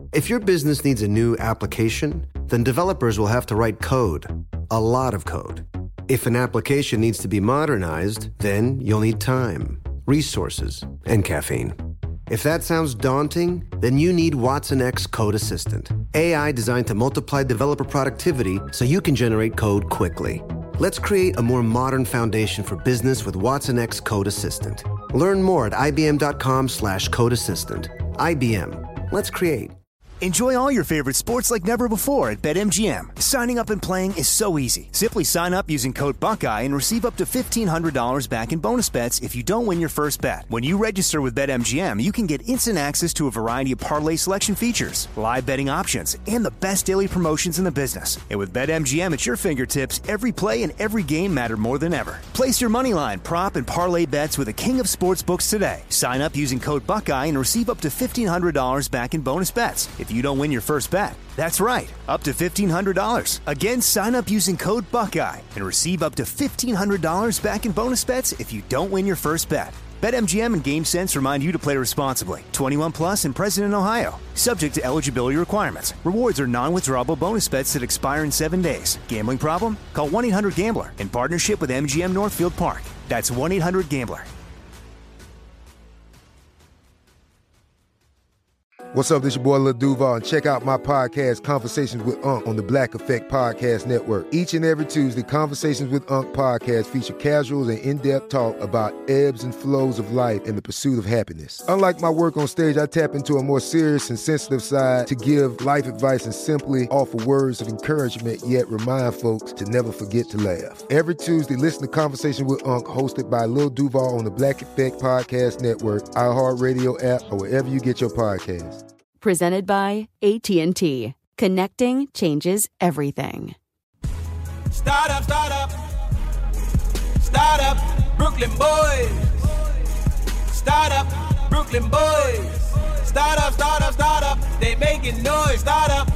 If your business needs a new application, then developers will have to write code, a lot of code. If an application needs to be modernized, then you'll need time, resources, and caffeine. If that sounds daunting, then you need Watson X Code Assistant, AI designed to multiply developer productivity so you can generate code quickly. Let's create a more modern foundation for business with Watson X Code Assistant. Learn more at ibm.com/code assistant. IBM. Let's create. Enjoy all your favorite sports like never before at BetMGM. Signing up and playing is so easy. Simply sign up using code Buckeye and receive up to $1,500 back in bonus bets if you don't win your first bet. When you register with BetMGM, you can get instant access to a variety of parlay selection features, live betting options, and the best daily promotions in the business. And with BetMGM at your fingertips, every play and every game matter more than ever. Place your moneyline, prop, and parlay bets with the king of sportsbooks today. Sign up using code Buckeye and receive up to $1,500 back in bonus bets if you don't win your first bet. That's right, up to $1,500. Again, sign up using code Buckeye and receive up to $1,500 back in bonus bets if you don't win your first bet. BetMGM and GameSense remind you to play responsibly. 21 plus and present in Ohio. Subject to eligibility requirements. Rewards are non-withdrawable bonus bets that expire in 7 days. Gambling problem? Call 1-800-GAMBLER in partnership with MGM Northfield Park. That's 1-800-GAMBLER. What's up, this your boy Lil Duval, and check out my podcast, Conversations with Unc, on the Black Effect Podcast Network. Each and every Tuesday, Conversations with Unc podcast feature casual and in-depth talk about ebbs and flows of life and the pursuit of happiness. Unlike my work on stage, I tap into a more serious and sensitive side to give life advice and simply offer words of encouragement, yet remind folks to never forget to laugh. Every Tuesday, listen to Conversations with Unc, hosted by Lil Duval on the Black Effect Podcast Network, iHeartRadio app, or wherever you get your podcasts. Presented by AT&T. Connecting changes everything. Start up, Brooklyn boys. Start up, Brooklyn boys. Start up, they making noise. Start up.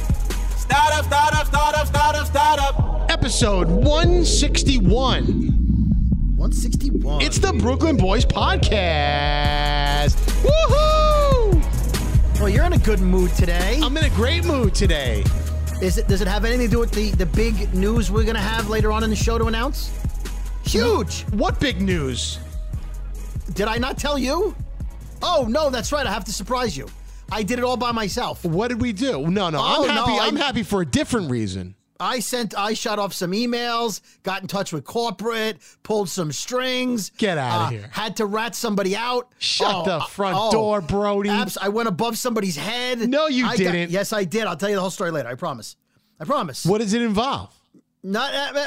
Episode 161. 161. It's the Brooklyn Boys Podcast. Woohoo! Well, you're in a good mood today. I'm in a great mood today. Does it have anything to do with the big news we're going to have later on in the show to announce? Huge. What big news? Did I not tell you? Oh, no, that's right. I have to surprise you. I did it all by myself. What did we do? No, I'm happy for a different reason. I shot off some emails, got in touch with corporate, pulled some strings. Get out of here. Had to rat somebody out. Shut the front door, Brody. I went above somebody's head. No, you didn't. Yes, I did. I'll tell you the whole story later. I promise. What does it involve? No,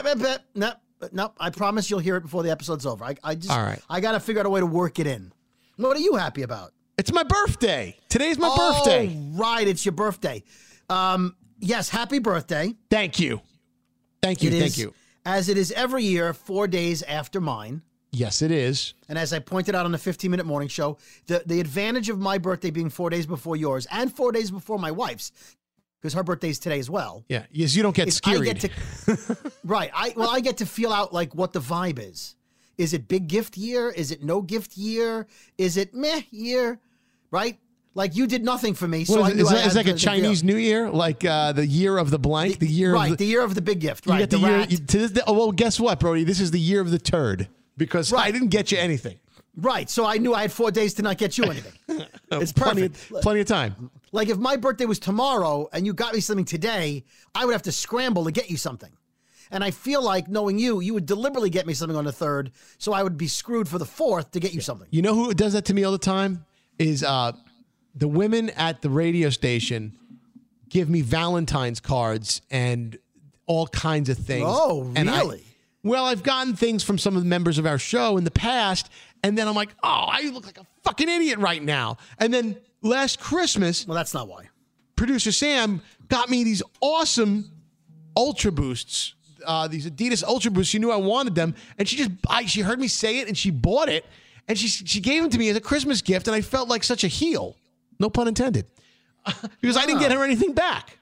I promise you'll hear it before the episode's over. All right. I got to figure out a way to work it in. What are you happy about? It's my birthday. Today's my birthday. Right. It's your birthday. Yes, happy birthday. Thank you. Thank you. As it is every year, 4 days after mine. Yes, it is. And as I pointed out on the 15-minute morning show, the advantage of my birthday being 4 days before yours and 4 days before my wife's, because her birthday's today as well. Yeah, yes, you don't get scared. Right. I get to feel out like what the vibe is. Is it big gift year? Is it no gift year? Is it meh year? Right? Like you did nothing for me, so I knew it's like a Chinese New Year, like the year of the blank, the year of the big gift, right? Well, guess what, Brody? This is the year of the turd because I didn't get you anything. Right, so I knew I had 4 days to not get you anything. It's perfect. Plenty of time. Like if my birthday was tomorrow and you got me something today, I would have to scramble to get you something. And I feel like, knowing you would deliberately get me something on the 3rd, so I would be screwed for the 4th to get you something. You know who does that to me all the time? Is the women at the radio station give me Valentine's cards and all kinds of things. Oh, really? I've gotten things from some of the members of our show in the past, and then I'm like, oh, I look like a fucking idiot right now. And then last Christmas... Well, that's not why. Producer Sam got me these awesome Ultra Boosts, these Adidas Ultra Boosts. She knew I wanted them, and she heard me say it, and she bought it, and she gave them to me as a Christmas gift, and I felt like such a heel. No pun intended. Because I didn't get her anything back.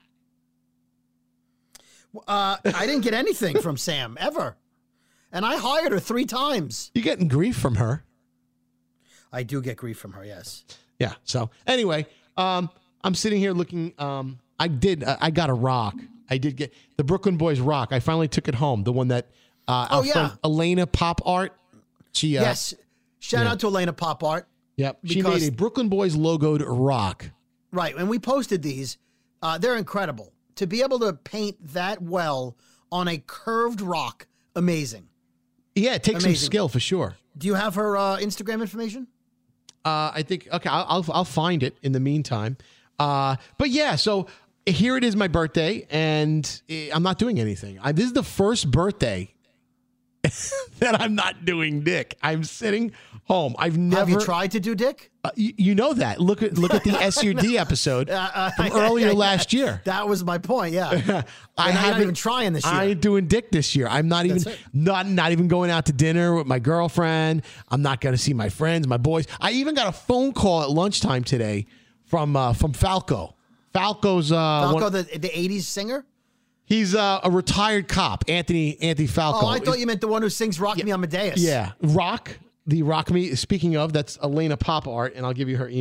I didn't get anything from Sam, ever. And I hired her 3 times. You're getting grief from her. I do get grief from her, yes. Yeah, so anyway, I'm sitting here looking. I got a rock. I did get the Brooklyn Boys rock. I finally took it home. The one that our friend Elena Pop Art. She yes. Shout out to Elena Pop Art. Yep. She made a Brooklyn Boys logoed rock. Right. And we posted these. They're incredible. To be able to paint that well on a curved rock, amazing. Yeah, it takes some skill for sure. Do you have her Instagram information? I think, okay, I'll find it in the meantime. But yeah, so here it is, my birthday, and I'm not doing anything. This is the first birthday that I'm not doing dick. I'm sitting home. Have you tried to do dick? You know that. Look at the SUD episode from earlier last year. That was my point. Yeah, I'm not even trying this year. I ain't doing dick this year. I'm not even not even going out to dinner with my girlfriend. I'm not going to see my friends, my boys. I even got a phone call at lunchtime today from Falco. Falco's Falco, the '80s singer. He's a retired cop, Anthony Falco. Oh, I thought you meant the one who sings "Rock Me Amadeus." Yeah, Rock Me. Speaking of, that's Elena Pop Art, and I'll give you her.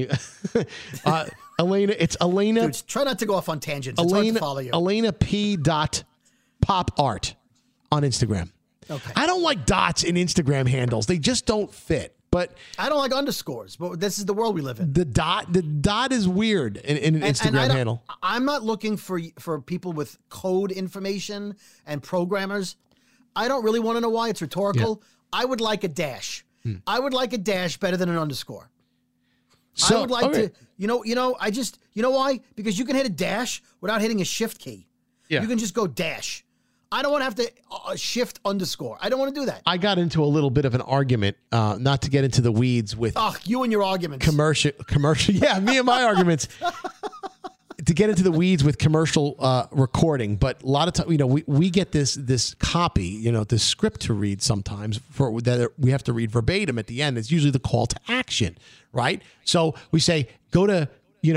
Elena, it's Elena. Dude, try not to go off on tangents. It's hard to follow you. Elena P. Pop Art on Instagram. Okay. I don't like dots in Instagram handles; they just don't fit. But I don't like underscores. But this is the world we live in. The dot is weird in an Instagram handle. I'm not looking for people with code information and programmers. I don't really want to know why. It's rhetorical. Yeah. I would like a dash. I would like a dash better than an underscore. So, I would like to, you know why? Because you can hit a dash without hitting a shift key. Yeah. You can just go dash. I don't want to have to shift underscore. I don't want to do that. I got into a little bit of an argument, not to get into the weeds with. You and your arguments. Commercial. Yeah, me and my arguments. To get into the weeds with commercial recording, but a lot of times, we get this copy, this script to read sometimes that we have to read verbatim at the end. It's usually the call to action, right? So we say, go to,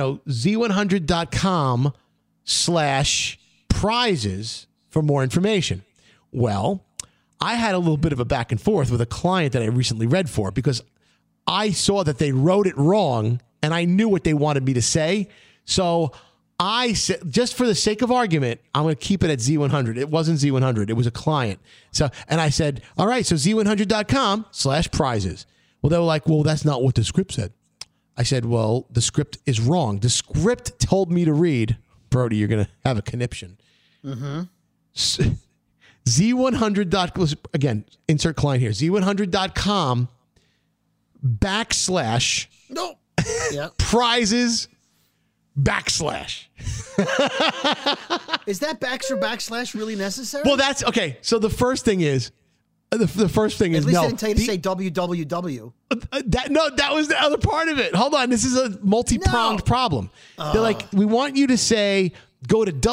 z100.com/prizes for more information. Well, I had a little bit of a back and forth with a client that I recently read for because I saw that they wrote it wrong and I knew what they wanted me to say. So I said, just for the sake of argument, I'm going to keep it at Z100. It wasn't Z100. It was a client. And I said, all right, so z100.com/prizes. Well, they were like, well, that's not what the script said. I said, well, the script is wrong. The script told me to read, Brody, you're going to have a conniption. Mm-hmm. Z100. Again, insert client here. Z100.com/ no. Yep. prizes / Is that backslash really necessary? Well, that's okay. So the first thing is, At least they didn't tell you to say www. That was the other part of it. Hold on. This is a multi-pronged problem. They're like, we want you to say, go to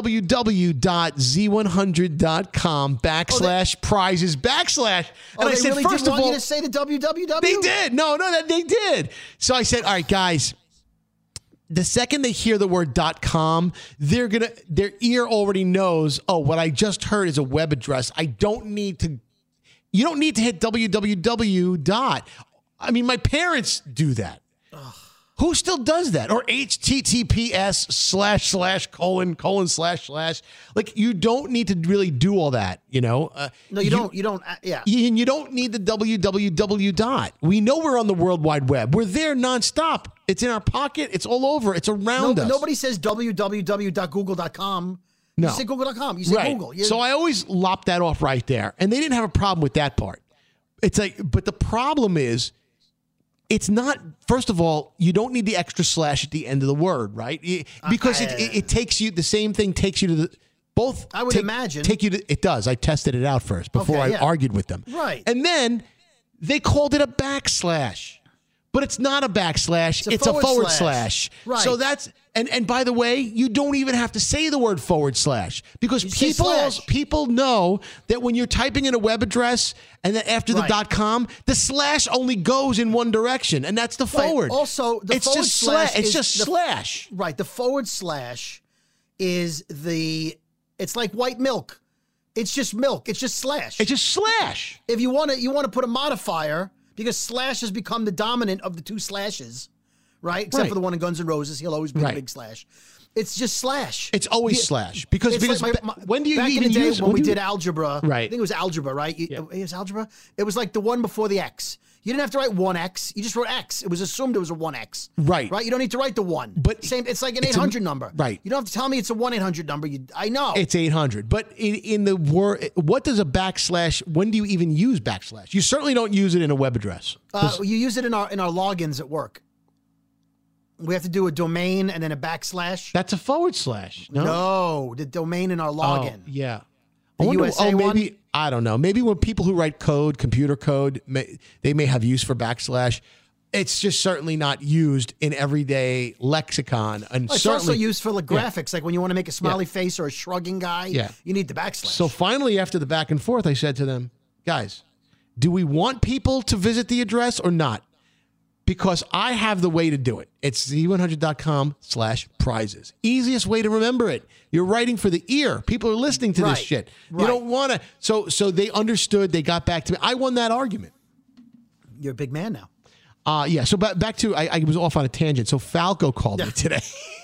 www.z100.com/prizes / And I said, really first of all, you to say the www? They did. No, they did. So I said, all right, guys, the second they hear the word .com, their ear already knows, oh, what I just heard is a web address. You don't need to hit www. I mean, my parents do that. Ugh. Who still does that? Or https // : Like, you don't need to really do all that, No, you don't. Yeah. And you don't need the www. We know we're on the World Wide Web. We're there nonstop. It's in our pocket. It's all over. It's around us. Nobody says www.google.com. No. You say google.com. You say right. Google. So I always lop that off right there. And they didn't have a problem with that part. It's like, but the problem is, it's not, first of all, you don't need the extra slash at the end of the word, right? Because it takes you, the same thing takes you to the, both. I would imagine. Take you to, it does. I tested it out first before I argued with them. Right. And then they called it a backslash. But it's not a backslash. It's a forward slash. Right. So that's, and by the way, you don't even have to say the word / because people know that when you're typing in a web address and then after the .com, the slash only goes in one direction, and that's the forward. Also, the it's forward just slash it's just slash. Right. The / is it's like white milk. It's just milk. It's just slash. It's just slash. If you want to put a modifier, because slash has become the dominant of the two slashes, right? Except Right. for the one in Guns N' Roses. He'll always be Right. the big Slash. It's just Slash. It's always Slash because It's like when do you back even in the day use when we do you- did algebra? Right. I think it was algebra, right? It was algebra. It was like the one before the X. You didn't have to write 1X. You just wrote X. It was assumed it was a 1X. Right. Right. You don't need to write the 1. But same. It's like an it's a- 800 number. right. You don't have to tell me it's a 1-800 number. I know. It's 800. But in the word, what does a backslash? When do you even use backslash? You certainly don't use it in a web address. You use it in our logins at work. We have to do a domain and then a backslash. That's a /. No, the domain in our login. Oh, yeah. The I wonder, USA maybe one? I don't know. Maybe when people who write code, computer code, they may have use for backslash. It's just certainly not used in everyday lexicon. And It's certainly, also used for the graphics, like when you want to make a smiley face or a shrugging guy. Yeah. You need the backslash. So finally, after the back and forth, I said to them, guys, do we want people to visit the address or not? Because I have the way to do it. It's z100.com/prizes. Easiest way to remember it. You're writing for the ear. People are listening to this Right. shit. Right. You don't want to. So they understood. They got back to me. I won that argument. You're a big man now. Yeah. So back to, I was off on a tangent. So Falco called me today.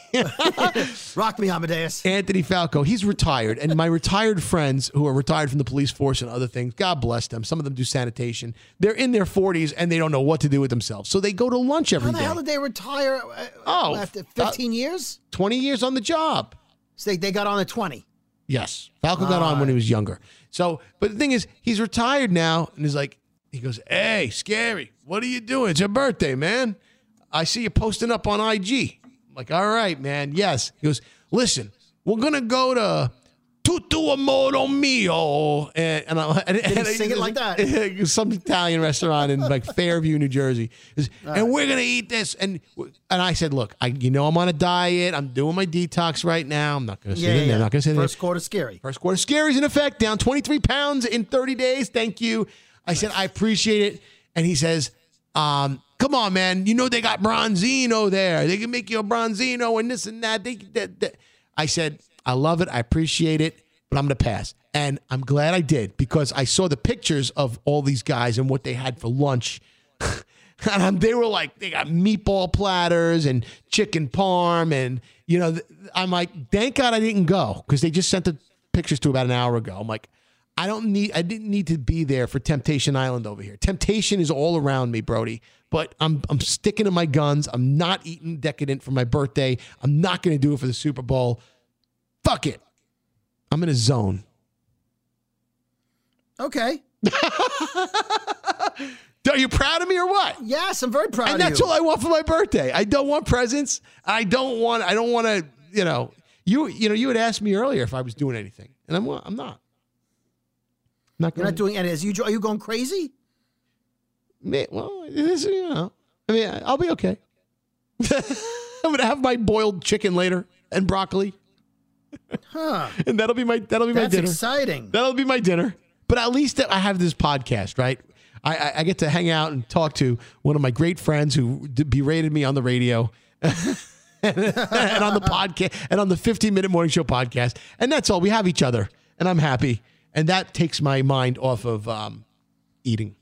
Rock me, Amadeus. Anthony Falco, he's retired. And my retired friends who are retired from the police force and other things, God bless them. Some of them do sanitation. They're in their 40s and they don't know what to do with themselves. So they go to lunch every How day. the hell did they retire after 15 years? 20 years on the job. So they got on at 20. Yes. Falco got on when he was younger. So, but the thing is, he's retired now and he's like, he goes, hey, Scary, what are you doing? It's your birthday, man. I see you posting up on IG. I'm like, all right, man. Yes. He goes, listen, we're going to go to Tutto Amore Mio. And Did he sing it like that? Some Italian restaurant in like Fairview, New Jersey. And we're going to eat this. And I said, look, I'm on a diet. I'm doing my detox right now. I'm not going to say it. I'm not going to say First quarter scary. First quarter scary's in effect. Down 23 pounds in 30 days. Thank you. I said, I appreciate it. And he says, come on, man. You know they got Bronzino there. They can make you a Bronzino and this and that. I said, I love it. I appreciate it. But I'm going to pass. And I'm glad I did because I saw the pictures of all these guys and what they had for lunch. And they were like, they got meatball platters and chicken parm. And, I'm like, thank God I didn't go because they just sent the pictures to about an hour ago. I'm like, I didn't need to be there for Temptation Island over here. Temptation is all around me, Brody. But I'm sticking to my guns. I'm not eating decadent for my birthday. I'm not going to do it for the Super Bowl. Fuck it. I'm in a zone. Okay. Are you proud of me or what? Yes, I'm very proud of you. And that's all I want for my birthday. I don't want presents. I don't want to, you had asked me earlier if I was doing anything. And I'm not. You're not doing any. Are you going crazy? Well, it is, I'll be okay. I'm going to have my boiled chicken later and broccoli. Huh. And that'll be my dinner. That's exciting. That'll be my dinner. But at least I have this podcast, right? I get to hang out and talk to one of my great friends who berated me on the radio and on the podcast and on the 15-minute morning show podcast. And that's all. We have each other and I'm happy. And that takes my mind off of eating.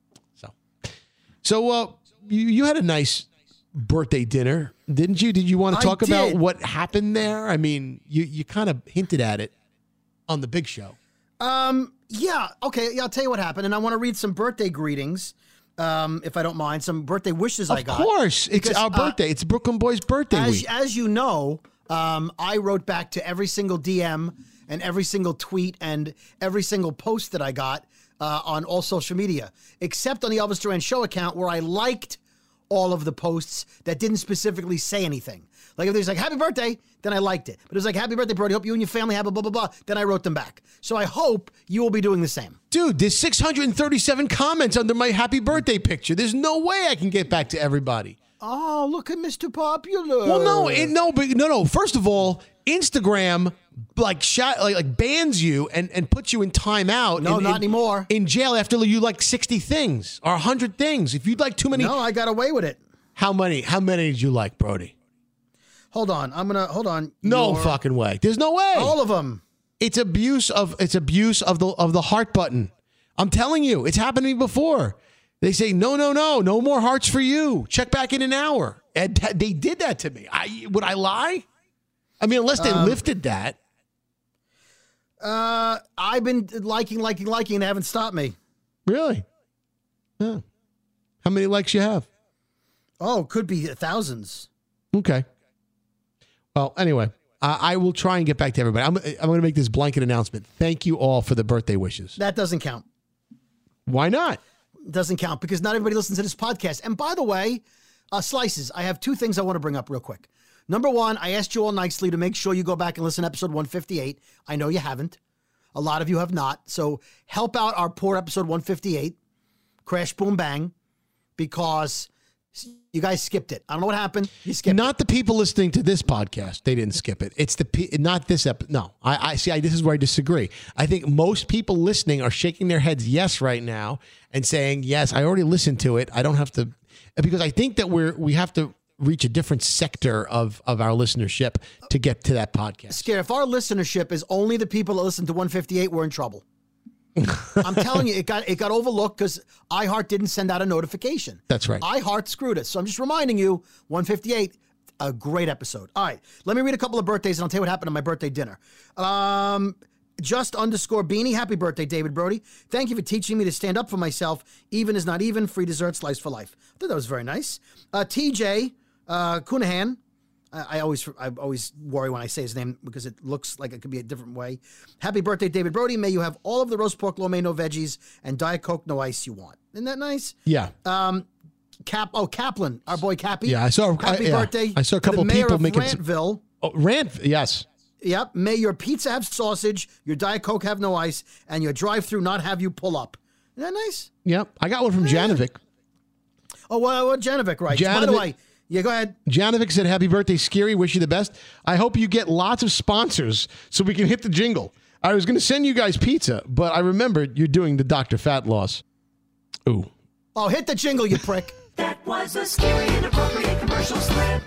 So you had a nice birthday dinner, didn't you? Did you want to talk about what happened there? I mean, you kind of hinted at it on the big show. Yeah. Okay. Yeah, I'll tell you what happened. And I want to read some birthday greetings, if I don't mind, some birthday wishes I got. Of course. It's our birthday. It's Brooklyn Boys' birthday week. As you know, I wrote back to every single DM and every single tweet and every single post that I got on all social media, except on the Elvis Duran Show account where I liked all of the posts that didn't specifically say anything. Like if there's like, happy birthday, then I liked it. But it was like, happy birthday, Brody. Hope you and your family have a blah, blah, blah. Then I wrote them back. So I hope you will be doing the same. Dude, there's 637 comments under my happy birthday picture. There's no way I can get back to everybody. Oh, look at Mr. Popular. Well, no. First of all, Instagram bans you and puts you in timeout. No, not anymore. In jail after you like 60 things or 100 things. If you'd like too many. No, I got away with it. How many did you like, Brody? Hold on. Hold on. No fucking way. There's no way. All of them. It's abuse of the heart button. I'm telling you, it's happened to me before. They say, no more hearts for you. Check back in an hour. And they did that to me. Would I lie? I mean, unless they lifted that. I've been liking, and they haven't stopped me. Really? Yeah. How many likes you have? Oh, could be thousands. Okay. Well, anyway, I will try and get back to everybody. I'm going to make this blanket announcement. Thank you all for the birthday wishes. That doesn't count. Why not? Doesn't count because not everybody listens to this podcast. And by the way, Slices, I have two things I want to bring up real quick. Number one, I asked you all nicely to make sure you go back and listen to episode 158. I know you haven't. A lot of you have not. So help out our poor episode 158, Crash Boom Bang, because you guys skipped it. I don't know what happened. You skipped Not the people listening to this podcast. They didn't skip it. It's not this episode. No, I see. This is where I disagree. I think most people listening are shaking their heads yes right now and saying, yes, I already listened to it. I don't have to, because I think that we have to reach a different sector of our listenership to get to that podcast. Scare, if our listenership is only the people that listen to 158, we're in trouble. I'm telling you, it got overlooked because iHeart didn't send out a notification. That's right. iHeart screwed us. So I'm just reminding you, 158, a great episode. All right, let me read a couple of birthdays and I'll tell you what happened at my birthday dinner. Just_Beanie, happy birthday, David Brody. Thank you for teaching me to stand up for myself. Even is not even, free dessert, slice for life. I thought that was very nice. TJ Cunahan. I always worry when I say his name because it looks like it could be a different way. Happy birthday, David Brody. May you have all of the roast pork lo mein, no veggies, and Diet Coke, no ice you want. Isn't that nice? Yeah. Kaplan, our boy Cappy. Yeah, I saw. Happy birthday. I saw a couple of people making Rantville. Yes. Yep. May your pizza have sausage, your Diet Coke have no ice, and your drive-through not have you pull up. Isn't that nice? Yep. I got one from Janovic. Oh, what Janovic writes. By the way, yeah, go ahead. Janovic said, happy birthday, Scary. Wish you the best. I hope you get lots of sponsors so we can hit the jingle. I was going to send you guys pizza, but I remembered you're doing the Dr. Fat loss. Ooh. Oh, hit the jingle, you prick. That was a Scary Inappropriate Commercial slip.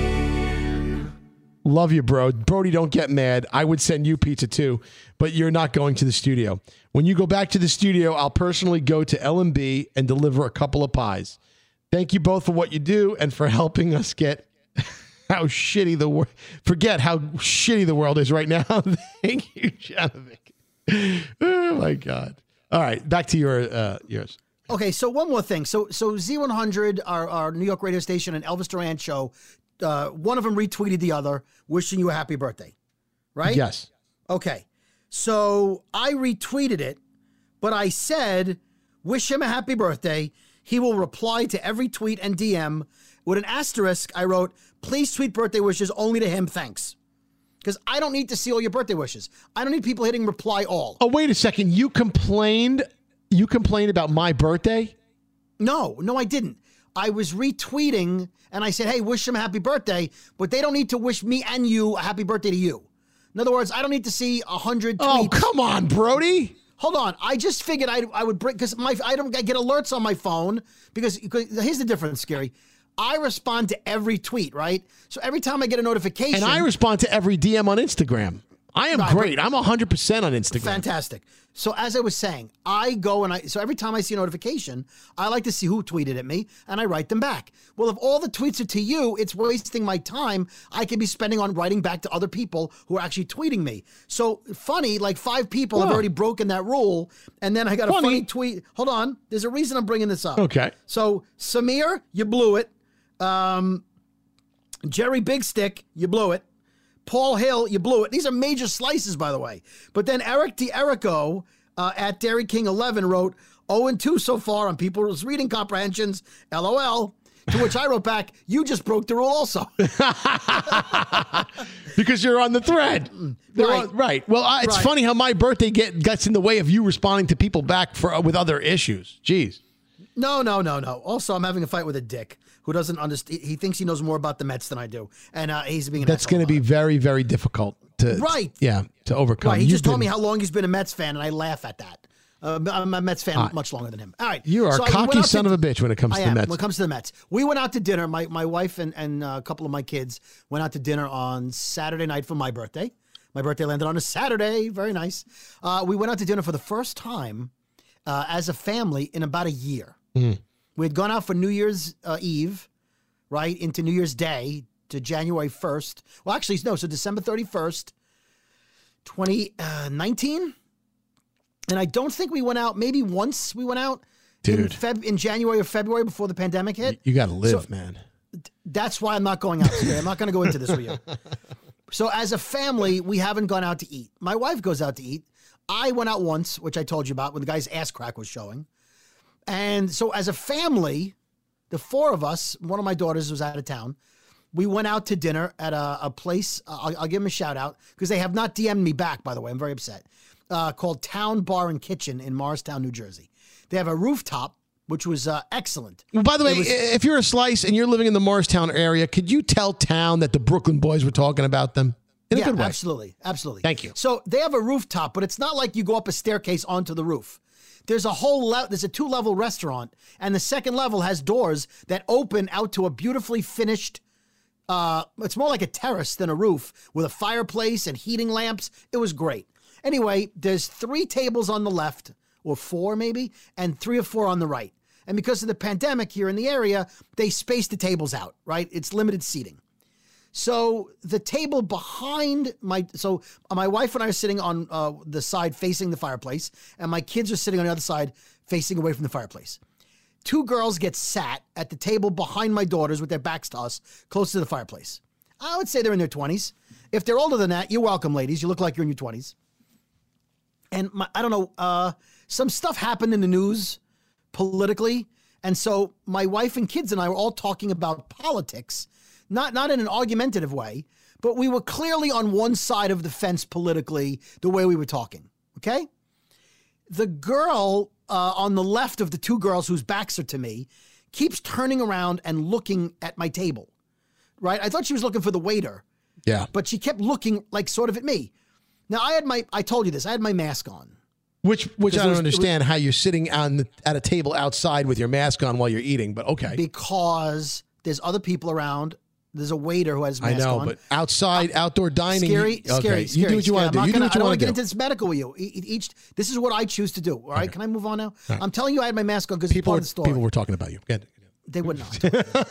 Love you, bro. Brody, don't get mad. I would send you pizza too, but you're not going to the studio. When you go back to the studio, I'll personally go to L&B and deliver a couple of pies. Thank you both for what you do and for helping us get how shitty the world. Forget how shitty the world is right now. Thank you, Janovic. Oh my God! All right, back to yours. Okay, so one more thing. So Z100, our New York radio station, and Elvis Duran show. One of them retweeted the other, wishing you a happy birthday, right? Yes. Okay, so I retweeted it, but I said, wish him a happy birthday. He will reply to every tweet and DM. With an asterisk, I wrote, please tweet birthday wishes only to him, thanks. Because I don't need to see all your birthday wishes. I don't need people hitting reply all. Oh, wait a second. You complained about my birthday? No, I didn't. I was retweeting and I said, hey, wish him a happy birthday, but they don't need to wish me and you a happy birthday to you. In other words, I don't need to see 100 tweets. Oh, come on, Brody. Hold on. I just figured I would bring, because I don't get alerts on my phone, because here's the difference, Scary. I respond to every tweet, right? So every time I get a notification. And I respond to every DM on Instagram. I am great. I'm 100% on Instagram. Fantastic. So as I was saying, I go and so every time I see a notification, I like to see who tweeted at me and I write them back. Well, if all the tweets are to you, it's wasting my time. I could be spending on writing back to other people who are actually tweeting me. So funny, like 5 people have already broken that rule. And then I got a funny tweet. Hold on. There's a reason I'm bringing this up. Okay. So Samir, you blew it. Jerry Big Stick, you blew it. Paul Hill, you blew it. These are major slices, by the way. But then Eric DiErico at Dairy King 11 wrote 0-2 so far on people's reading comprehensions. LOL. To which I wrote back, you just broke the rule also. Because you're on the thread. Right. Well, it's funny how my birthday gets in the way of you responding to people back with other issues. Jeez. No. Also, I'm having a fight with a dick who doesn't understand. He thinks he knows more about the Mets than I do. And he's being an That's going to be very, very difficult to overcome. Right. He just told me how long he's been a Mets fan, and I laugh at that. I'm a Mets fan much longer than him. All right. You are a cocky son of a bitch when it comes to the Mets. When it comes to the Mets. We went out to dinner. My wife and a couple of my kids went out to dinner on Saturday night for my birthday. My birthday landed on a Saturday. Very nice. We went out to dinner for the first time as a family in about a year. We had gone out for New Year's Eve, right, into New Year's Day to January 1st. Well, actually, no, so December 31st, 2019. And I don't think we went out. Maybe once we went out in January or February before the pandemic hit. You got to live, man. That's why I'm not going out today. I'm not going to go into this with you. So as a family, we haven't gone out to eat. My wife goes out to eat. I went out once, which I told you about when the guy's ass crack was showing. And so as a family, the four of us, one of my daughters was out of town. We went out to dinner at a place. I'll give them a shout out because they have not DM'd me back, by the way. I'm very upset. Called Town Bar and Kitchen in Morristown, New Jersey. They have a rooftop, which was excellent. Well, by the way, if you're a Slice and you're living in the Morristown area, could you tell Town that the Brooklyn boys were talking about them? In a good way. Absolutely. Absolutely. Thank you. So they have a rooftop, but it's not like you go up a staircase onto the roof. There's a there's a 2-level restaurant, and the second level has doors that open out to a beautifully finished, it's more like a terrace than a roof, with a fireplace and heating lamps. It was great. Anyway, there's 3 tables on the left, or 4 maybe, and 3 or 4 on the right. And because of the pandemic here in the area, they spaced the tables out, right? It's limited seating. So the table behind my wife and I are sitting on the side facing the fireplace, and my kids are sitting on the other side facing away from the fireplace. 2 girls get sat at the table behind my daughters with their backs to us, close to the fireplace. I would say they're in their 20s. If they're older than that, you're welcome, ladies. You look like you're in your 20s. And I don't know, some stuff happened in the news politically. And so my wife and kids and I were all talking about politics, not in an argumentative way, but we were clearly on one side of the fence politically, the way we were talking. Okay? The girl on the left of the 2 girls whose backs are to me keeps turning around and looking at my table. Right? I thought she was looking for the waiter. Yeah. But she kept looking like sort of at me. Now, I told you this, I had my mask on. Which I don't understand how you're sitting at a table outside with your mask on while you're eating, but okay. Because there's other people around. There's a waiter who has his mask on. I know, but outside, outdoor dining. Scary. You do what you want to do. You do what you want to do. I don't want to get into this medical with you. This is what I choose to do, all right? Okay. Can I move on now? Right. I'm telling you I had my mask on because it's part of the story. People were talking about you. They would not.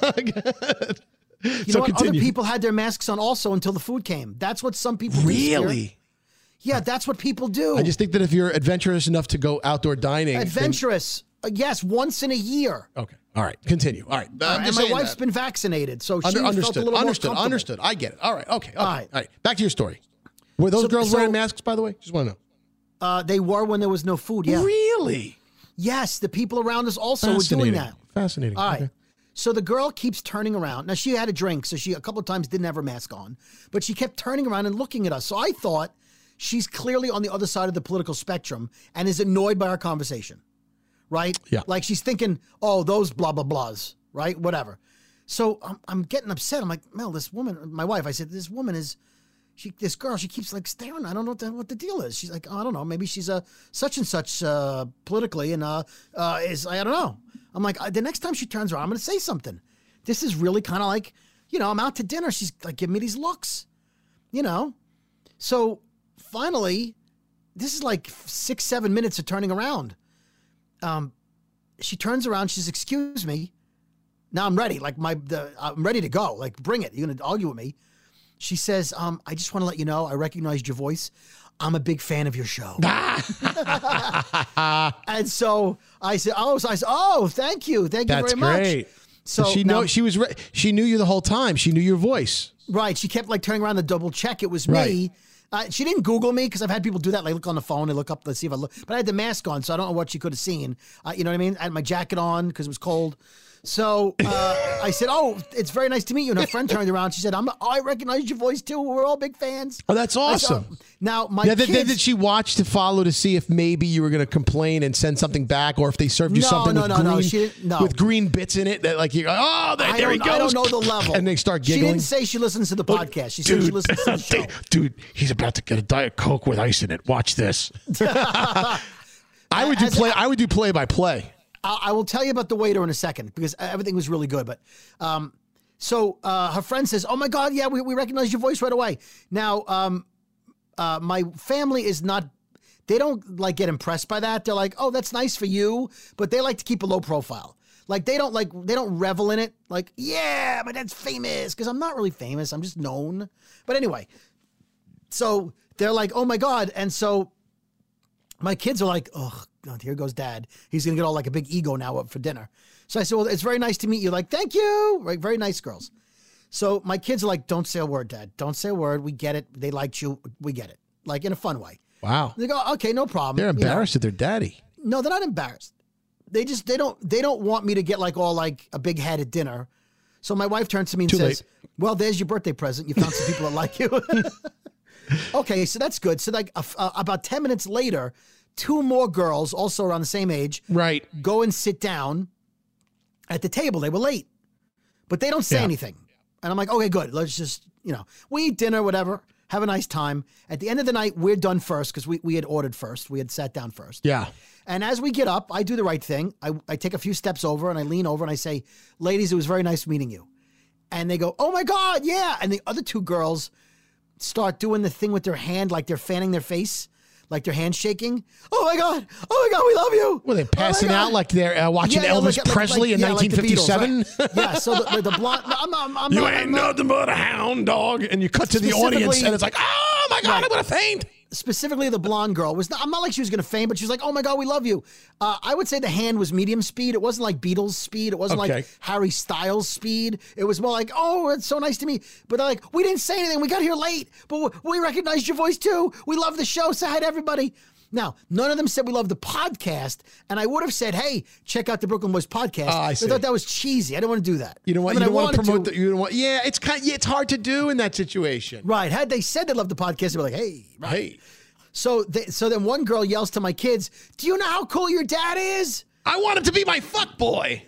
You know what? Continue. Other people had their masks on also until the food came. That's what some people do. Really? Yeah, that's what people do. I just think that if you're adventurous enough to go outdoor dining. Adventurous. Yes, once in a year. Okay. All right. Continue. All right. And my wife's been vaccinated, so she felt a little more comfortable. Understood. I get it. All right. Okay. All right. Back to your story. Were those girls wearing masks, by the way? Just want to know. They were when there was no food, yeah. Really? Yes, the people around us also were doing that. Fascinating. All right. Okay. So the girl keeps turning around. Now, she had a drink, so she a couple of times didn't have her mask on. But she kept turning around and looking at us. So I thought she's clearly on the other side of the political spectrum and is annoyed by our conversation, right? Yeah. Like she's thinking, oh, those blah, blah, blahs, right? Whatever. So I'm getting upset. I'm like, Mel, this woman, my wife, I said, this woman is, this girl, she keeps like staring. I don't know what the deal is. She's like, oh, I don't know. Maybe she's a such and such politically and I don't know. I'm like, the next time she turns around, I'm going to say something. This is really kind of like, I'm out to dinner. She's like giving me these looks, So finally, this is like 6-7 minutes of turning around. She turns around. She says, excuse me. Now I'm ready. Like I'm ready to go. Like, bring it. You're going to argue with me. She says, I just want to let you know, I recognized your voice. I'm a big fan of your show. And so I said, thank you. Thank you very much. That's great. So she knew you the whole time. She knew your voice. Right. She kept like turning around to double check it was me. She didn't Google me because I've had people do that. Like look on the phone, they look up, let's see if I look. But I had the mask on, so I don't know what she could have seen. You know what I mean? I had my jacket on because it was cold. So I said, oh, it's very nice to meet you. And her friend turned around. She said, I recognize your voice too. We're all big fans. Oh, that's awesome. Said, now, my kids... Did she watch to follow to see if maybe you were going to complain and send something back or if they served you something with green bits in it that like you go, oh, there he goes. I don't know the level. And they start giggling. She didn't say she listens to the podcast. She said she listens to the show. Dude, he's about to get a Diet Coke with ice in it. Watch this. I would do play by play. I will tell you about the waiter in a second because everything was really good. But so her friend says, oh, my God, yeah, we recognize your voice right away. Now, my family is not they don't like get impressed by that. They're like, oh, that's nice for you, but they like to keep a low profile. Like they don't revel in it. Like, yeah, my dad's famous, because I'm not really famous. I'm just known. But anyway, so they're like, oh my God. And so my kids are like, oh God, here goes Dad. He's going to get all like a big ego now up for dinner. So I said, well, it's very nice to meet you. Like, thank you. Right. Very nice girls. So my kids are like, don't say a word, Dad. Don't say a word. We get it. They liked you. We get it. Like in a fun way. Wow. They go, okay, no problem. They're embarrassed at their daddy. No, they're not embarrassed. They don't want me to get like all like a big head at dinner. So my wife turns to me and says, well, there's your birthday present. You found some people that like you. Okay, so that's good. So like about 10 minutes later, 2 more girls, also around the same age, right, go and sit down at the table. They were late, but they don't say anything. And I'm like, okay, good. Let's just, we eat dinner, whatever, have a nice time. At the end of the night, we're done first because we had ordered first. We had sat down first. Yeah. And as we get up, I do the right thing. I take a few steps over and I lean over and I say, ladies, it was very nice meeting you. And they go, oh my God, yeah. And the other 2 girls start doing the thing with their hand, like they're fanning their face, like their hand's shaking. Oh my God, we love you. Were they passing out like they're watching Elvis Presley in 1957? Like the Beatles, right? Yeah, so the blonde, you ain't nothing but a hound dog. And you cut to the audience and it's like, oh my God, I'm going to faint. Specifically, the blonde girl was I'm not like she was going to faint, but she was like, oh my God, we love you. I would say the hand was medium speed. It wasn't like Beatles speed. It wasn't like Harry Styles speed. It was more like, oh, it's so nice to meet. But they're like, we didn't say anything. We got here late, but we recognized your voice too. We love the show. Say hi to everybody. Now, none of them said we love the podcast, and I would have said, hey, check out the Brooklyn Boys podcast. I see. I thought that was cheesy. I didn't want to do that. You know what? You don't want to promote it's hard to do in that situation. Right. Had they said they loved the podcast, they'd be like, hey. Right. Hey. So then one girl yells to my kids, do you know how cool your dad is? I want him to be my fuck boy.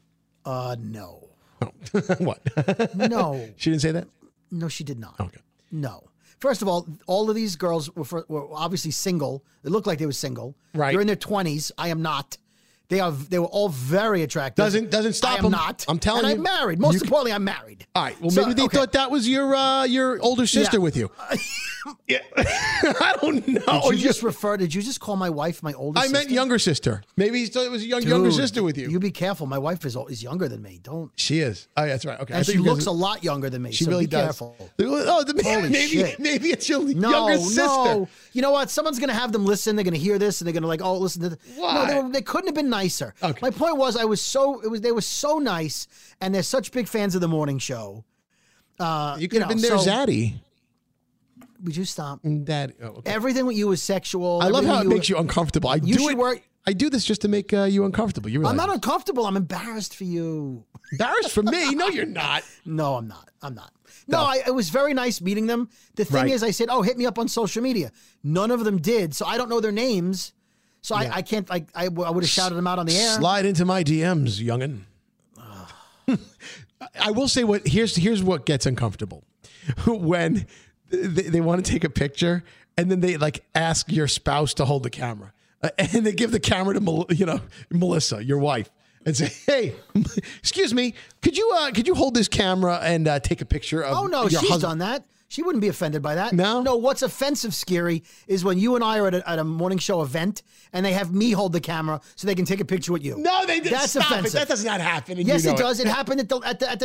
No. Oh. What? No. She didn't say that? No, she did not. Okay. No. First of all of these girls were obviously single. It looked like they were single. Right. They're in their 20s. I am not. They were all very attractive. Doesn't stop them. I am not. I'm telling you. And I'm married. Most importantly, I'm married. All right. Well, maybe they thought that was your older sister with you. Yeah. I don't know. Did you just call my wife my older sister? I meant younger sister. Maybe he thought it was a younger sister with you. You be careful. My wife is younger than me. Don't. She is. Oh, yeah, that's right. Okay. And she looks a lot younger than me. She so really be does. Careful. Oh, maybe it's your younger sister. No. You know what? Someone's going to have them listen. They're going to hear this and they're going to like, oh, listen to this. Why? No, they couldn't have been nicer. Okay. My point was they were so nice and they're such big fans of the morning show. You could have been their zaddy. Would you stop? Daddy. Oh, okay. Everything with you is sexual. I love how it makes you uncomfortable. I do this just to make you uncomfortable. You realize? I'm not uncomfortable. I'm embarrassed for you. Embarrassed for me? No, you're not. No, I'm not. No, it was very nice meeting them. The thing is, I said, oh, hit me up on social media. None of them did, so I don't know their names. So I can't, I would have shouted them out on the air. Slide into my DMs, youngin'. I will say here's what gets uncomfortable. When they want to take a picture and then they like ask your spouse to hold the camera. And they give the camera to Melissa, your wife, and say, "Hey, excuse me, could you hold this camera and take a picture of?" Oh no, she's done that. She wouldn't be offended by that. No. What's offensive, Scary, is when you and I are at a morning show event and they have me hold the camera so they can take a picture with you. No, they didn't. That's Stop offensive. It. That does not happen. Yes, it does. It happened at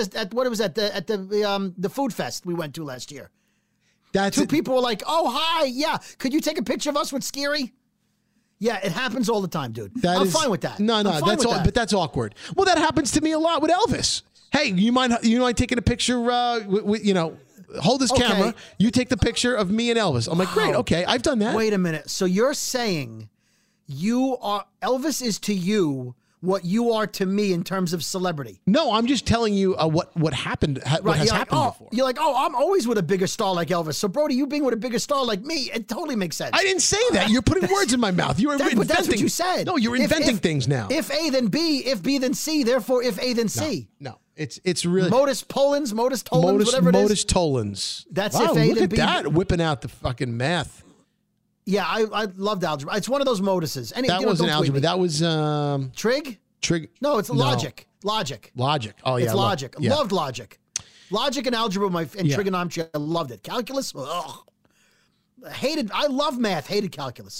the food fest we went to last year. Two people were like, "Oh, hi, yeah, could you take a picture of us with Scary?" Yeah, it happens all the time, dude. I'm fine with that. No, that's all. But that's awkward. Well, that happens to me a lot with Elvis. Hey, you mind taking a picture? Hold this camera. You take the picture of me and Elvis. I'm like, great. Okay, I've done that. Wait a minute. So you're saying Elvis is to you what you are to me in terms of celebrity? No, I'm just telling you what happened. What has happened before? You're like, I'm always with a bigger star like Elvis. So Brody, you being with a bigger star like me, it totally makes sense. I didn't say that. You're putting words in my mouth. You're inventing. But that's what you said. No, you're inventing things now. If A then B, if B then C, therefore if A then C. No. It's really Modus Tollens, whatever it is. Modus Tollens. That's wow, if A then B. Look at that, whipping out the fucking math. Yeah, I loved algebra. It's one of those moduses. That wasn't algebra. That was trig. No, it's logic. Logic. Oh yeah, it's logic. Loved logic. Logic and algebra and trigonometry. I loved it. Calculus. Ugh. I love math. Hated calculus.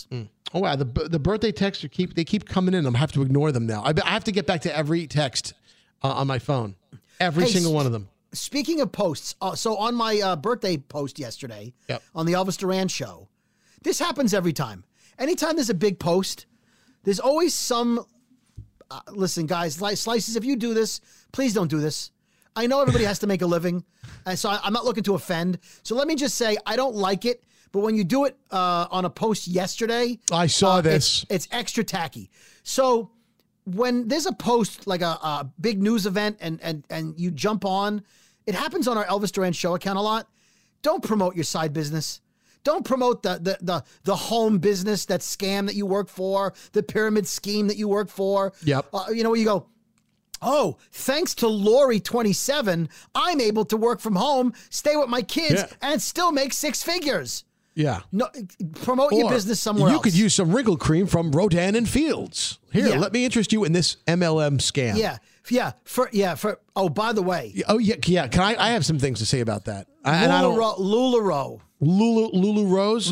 Oh wow, the birthday texts keep coming in. I'm have to ignore them now. I have to get back to every text on my phone, every single one of them. Speaking of posts, so on my birthday post yesterday on the Elvis Duran show, this happens every time. Anytime there's a big post, there's always some. Listen, guys, Slices, if you do this, please don't do this. I know everybody has to make a living, and so I'm not looking to offend. So let me just say, I don't like it. But when you do it on a post yesterday, I saw this. It's extra tacky. So when there's a post like a big news event and you jump on, it happens on our Elvis Duran show account a lot. Don't promote your side business. Don't promote the home business, that scam that you work for, the pyramid scheme that you work for. Yep. Where you go, oh, thanks to Lori 27, I'm able to work from home, stay with my kids, and still make six figures. Yeah. No, promote your business somewhere else. You could use some wrinkle cream from Rodan and Fields. Here, let me interest you in this MLM scam. Oh, by the way. Oh, yeah. I have some things to say about that. LuLaRoe. LuLaRoe.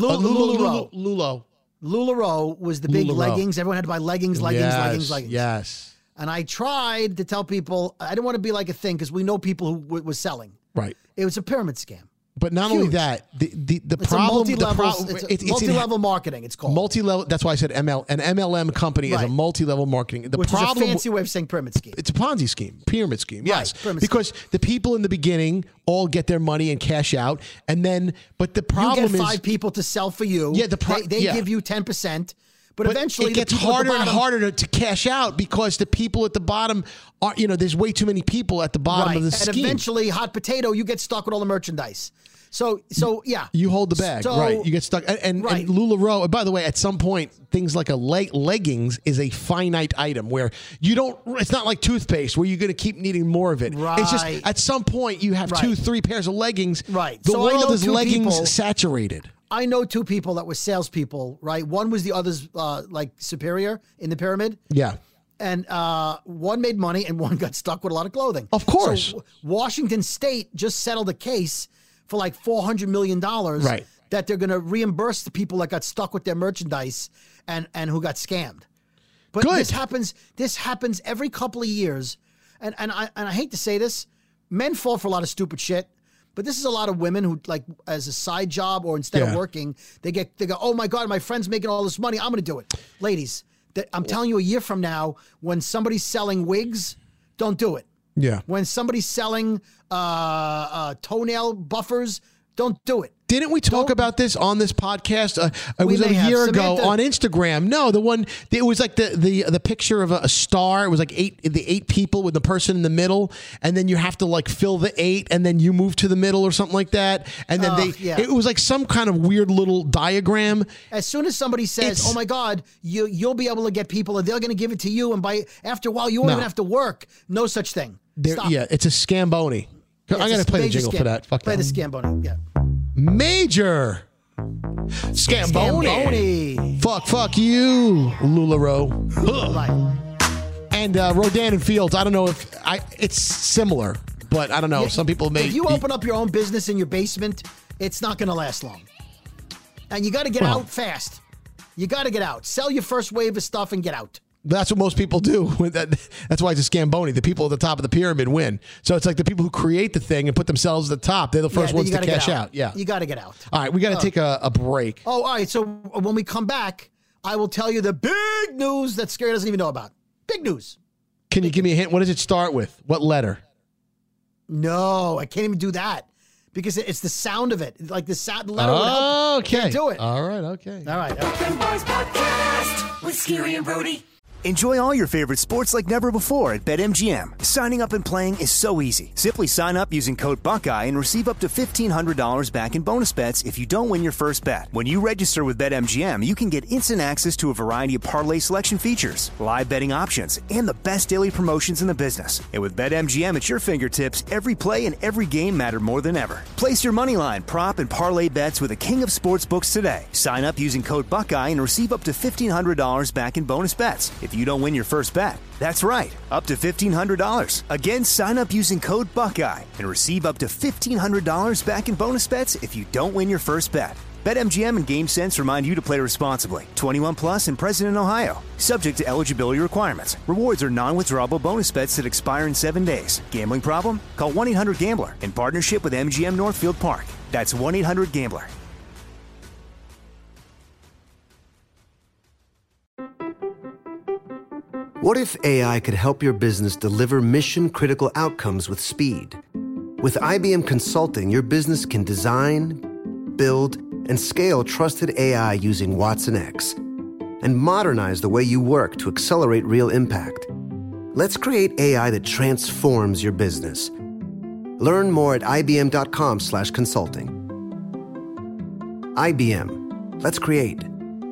LuLaRoe was the big leggings. Everyone had to buy leggings. Yes. And I tried to tell people, I didn't want to be like a thing because we know people who was selling. Right. It was a pyramid scam. But not only that, the problem, it's multi-level marketing. It's called multi-level. That's why I said an MLM company is a multi-level marketing. Which is a fancy way of saying pyramid scheme. It's a Ponzi scheme, pyramid scheme. Yes, because the people in the beginning all get their money and cash out, and then the problem is you get 5 people to sell for you. Yeah, they give you 10%. But eventually it gets harder and harder to cash out because the people at the bottom are, there's way too many people at the bottom of the scheme. And eventually, hot potato, you get stuck with all the merchandise. So yeah. You hold the bag, right. You get stuck. And LuLaRoe, by the way, at some point, things like leggings is a finite item where it's not like toothpaste where you're going to keep needing more of it. Right. It's just at some point you have 2-3 pairs of leggings. Right. The world is leggings saturated. I know 2 people that were salespeople, right? One was the other's superior in the pyramid. Yeah. And one made money and one got stuck with a lot of clothing. Of course. So Washington State just settled a case for like $400 million that they're going to reimburse the people that got stuck with their merchandise and who got scammed. But this happens every couple of years. And I hate to say this, men fall for a lot of stupid shit. But this is a lot of women who, like, as a side job or instead of working, they go, oh my God, my friend's making all this money, I'm going to do it. Ladies, I'm telling you, a year from now, when somebody's selling wigs, don't do it. Yeah. When somebody's selling toenail buffers, don't do it. Didn't we talk about this on this podcast? It was a year ago on Instagram. No, the one, it was like the picture of a star. It was like the 8 people with the person in the middle, and then you have to like fill the 8, and then you move to the middle or something like that. And then it was like some kind of weird little diagram. As soon as somebody says, "Oh my God, you'll be able to get people, and they're going to give it to you," and after a while, you won't even have to work. No such thing. Stop. Yeah, it's a scamboni. I'm going to play the jingle for that. Fuck play the scamboni. Yeah. Major Scamboni. Fuck you, LuLaRoe. Right. And Rodan and Fields, I don't know if it's similar, but I don't know. Some people may. If you open up your own business in your basement, it's not going to last long. And you got to get out fast. You got to get out. Sell your first wave of stuff and get out. That's what most people do. That's why it's a Scamboni. The people at the top of the pyramid win. So it's like the people who create the thing and put themselves at the top. They're the first ones to cash out. Yeah. You got to get out. All right. We got to take a break. Oh, all right. So when we come back, I will tell you the big news that Scary doesn't even know about. Big news. Can you give me a hint? What does it start with? What letter? No, I can't even do that. Because it's the sound of it. Like the letter would help. Okay. Can't do it. All right. Okay. All right. Brooklyn Boys Podcast with Scary and Brody. Enjoy all your favorite sports like never before at BetMGM. Signing up and playing is so easy. Simply sign up using code Buckeye and receive up to $1,500 back in bonus bets if you don't win your first bet. When you register with BetMGM, you can get instant access to a variety of parlay selection features, live betting options, and the best daily promotions in the business. And with BetMGM at your fingertips, every play and every game matter more than ever. Place your moneyline, prop, and parlay bets with the king of sportsbooks today. Sign up using code Buckeye and receive up to $1,500 back in bonus bets if you don't win your first bet. That's right, up to $1,500. Again, sign up using code Buckeye and receive up to $1,500 back in bonus bets if you don't win your first bet. BetMGM and GameSense remind you to play responsibly. 21 plus and present in Ohio. Subject to eligibility requirements. Rewards are non-withdrawable bonus bets that expire in 7 days. Gambling problem? Call 1-800-GAMBLER in partnership with MGM Northfield Park. That's 1-800-GAMBLER. What if AI could help your business deliver mission-critical outcomes with speed? With IBM Consulting, your business can design, build, and scale trusted AI using Watson X and modernize the way you work to accelerate real impact. Let's create AI that transforms your business. Learn more at ibm.com/consulting. IBM. Let's create.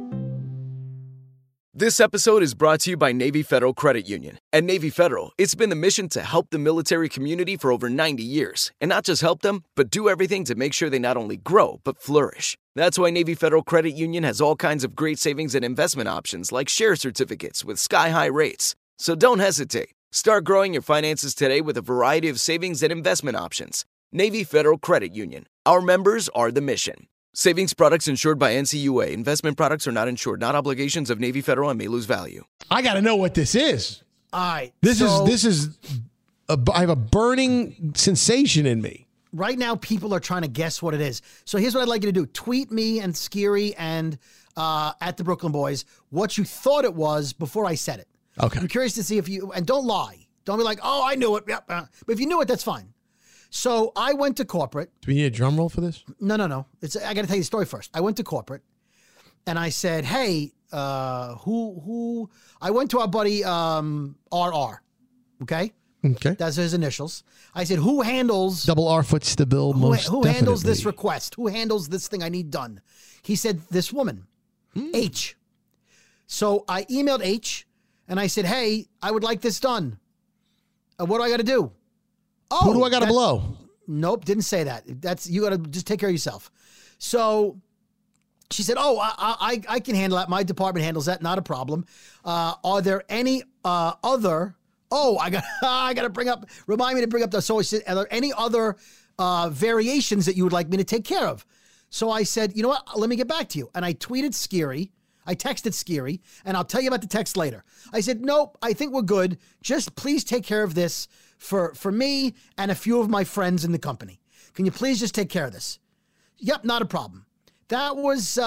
This episode is brought to you by Navy Federal Credit Union. At Navy Federal, it's been the mission to help the military community for over 90 years. And not just help them, but do everything to make sure they not only grow, but flourish. That's why Navy Federal Credit Union has all kinds of great savings and investment options like share certificates with sky-high rates. So don't hesitate. Start growing your finances today with a variety of savings and investment options. Navy Federal Credit Union. Our members are the mission. Savings products insured by NCUA. Investment products are not insured, not obligations of Navy Federal and may lose value. I got to know what this is. All right. This is I have a burning sensation in me. Right now, people are trying to guess what it is. So here's what I'd like you to do. Tweet me and Scary and at the Brooklyn Boys what you thought it was before I said it. Okay. I'm curious to see if you, and don't lie. Don't be like, oh, I knew it. Yep. But if you knew it, that's fine. So I went to corporate. Do we need a drum roll for this? No. I got to tell you the story first. I went to corporate and I said, hey, who, I went to our buddy, RR. Okay. That's his initials. I said, who handles double R foot stabil? Who handles this request? Who handles this thing I need done? He said, this woman, H. So I emailed H and I said, hey, I would like this done. What do I got to do? Oh, who do I got to blow? Nope, didn't say that. You got to just take care of yourself. So she said, oh, I can handle that. My department handles that. Not a problem. Are there any other? Oh, I got to bring up. Remind me to bring up the. So I said, are there any other variations that you would like me to take care of? So I said, you know what? Let me get back to you. And I tweeted Scary. I texted Scary, and I'll tell you about the text later. I said, nope, I think we're good. Just please take care of this for me and a few of my friends in the company. Can you please just take care of this? Yep, not a problem. That was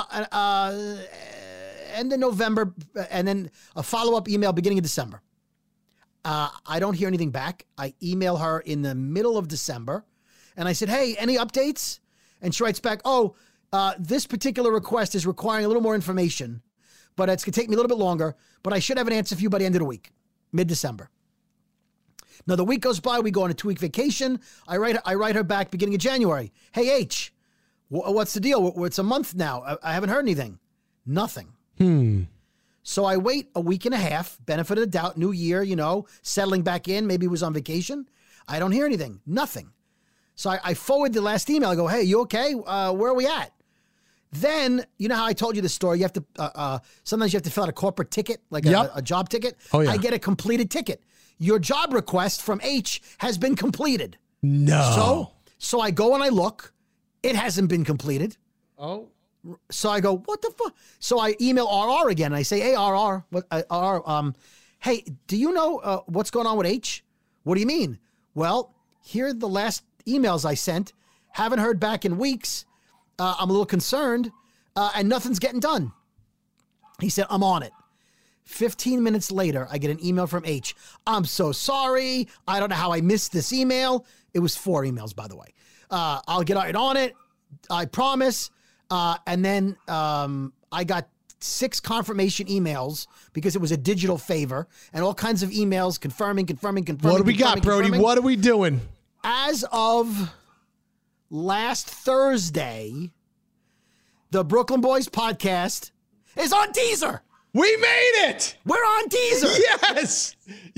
end of November, and then a follow-up email beginning of December. I don't hear anything back. I email her in the middle of December, and I said, hey, any updates? And she writes back, this particular request is requiring a little more information, but it's going to take me a little bit longer, but I should have an answer for you by the end of the week, mid-December. Now, the week goes by, we go on a 2-week vacation. I write her back beginning of January. Hey, H, what's the deal? It's a month now. I haven't heard anything. Nothing. So I wait a week and a half, benefit of the doubt, new year, settling back in. Maybe he was on vacation. I don't hear anything. Nothing. So I forward the last email. I go, hey, you okay? Where are we at? Then, you know how I told you the story? You have to, sometimes you have to fill out a corporate ticket, like a job ticket. Oh, yeah. I get a completed ticket. Your job request from H has been completed. No. So I go and I look. It hasn't been completed. Oh. So I go, what the fuck? So I email RR again. And I say, hey, RR, hey, do you know what's going on with H? What do you mean? Well, here are the last emails I sent. Haven't heard back in weeks. I'm a little concerned, and nothing's getting done. He said, I'm on it. 15 minutes later, I get an email from H. I'm so sorry. I don't know how I missed this email. It was 4 emails, by the way. I'll get right on it. I promise. And then I got 6 confirmation emails because it was a digital favor and all kinds of emails confirming. What do we got, Brody? What are we doing? As of last Thursday, the Brooklyn Boys podcast is on Deezer. We made it. We're on Deezer. Yes.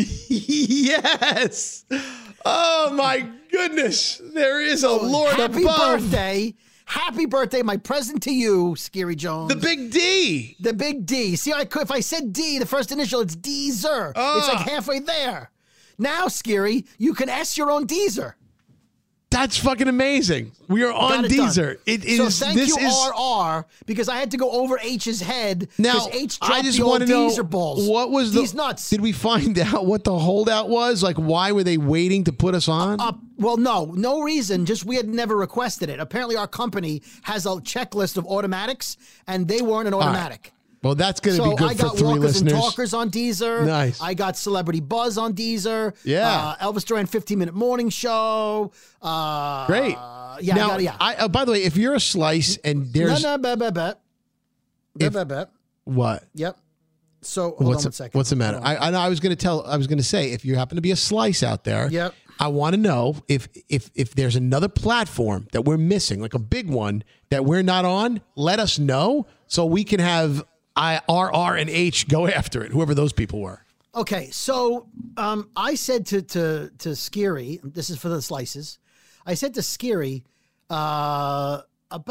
Yes. Oh, my goodness. There is a Lord above. Happy birthday. Happy birthday. My present to you, Scary Jones. The big D. The big D. See, if I said D, the first initial, it's Deezer. It's like halfway there. Now, Scary, you can S your own Deezer. That's fucking amazing. We are on Got it Deezer. done. It is. So thank you, RR, because I had to go over H's head. Now, H dropped I just the old want to know Deezer balls. what was These nuts. Did we find out what the holdout was? Like, why were they waiting to put us on? Well, no reason. Just we had never requested it. Apparently, our company has a checklist of automatics, and they weren't an automatic. Well, that's going to be good I for got 3 Walkers listeners. and Talkers on Deezer. Nice. I got Celebrity Buzz on Deezer. Yeah. Elvis Duran 15-minute morning show. Great. Yeah. Now, I got it. Yeah. By the way, if you're a slice and there's Bet. what? Yep. So hold on one second. What's the matter? I was going to say, if you happen to be a slice out there, Yep. I want to know if there's another platform that we're missing, like a big one that we're not on. Let us know so we can have RR and H go after it, whoever those people were. Okay, so I said to Scary, this is for the slices. I said to Scary about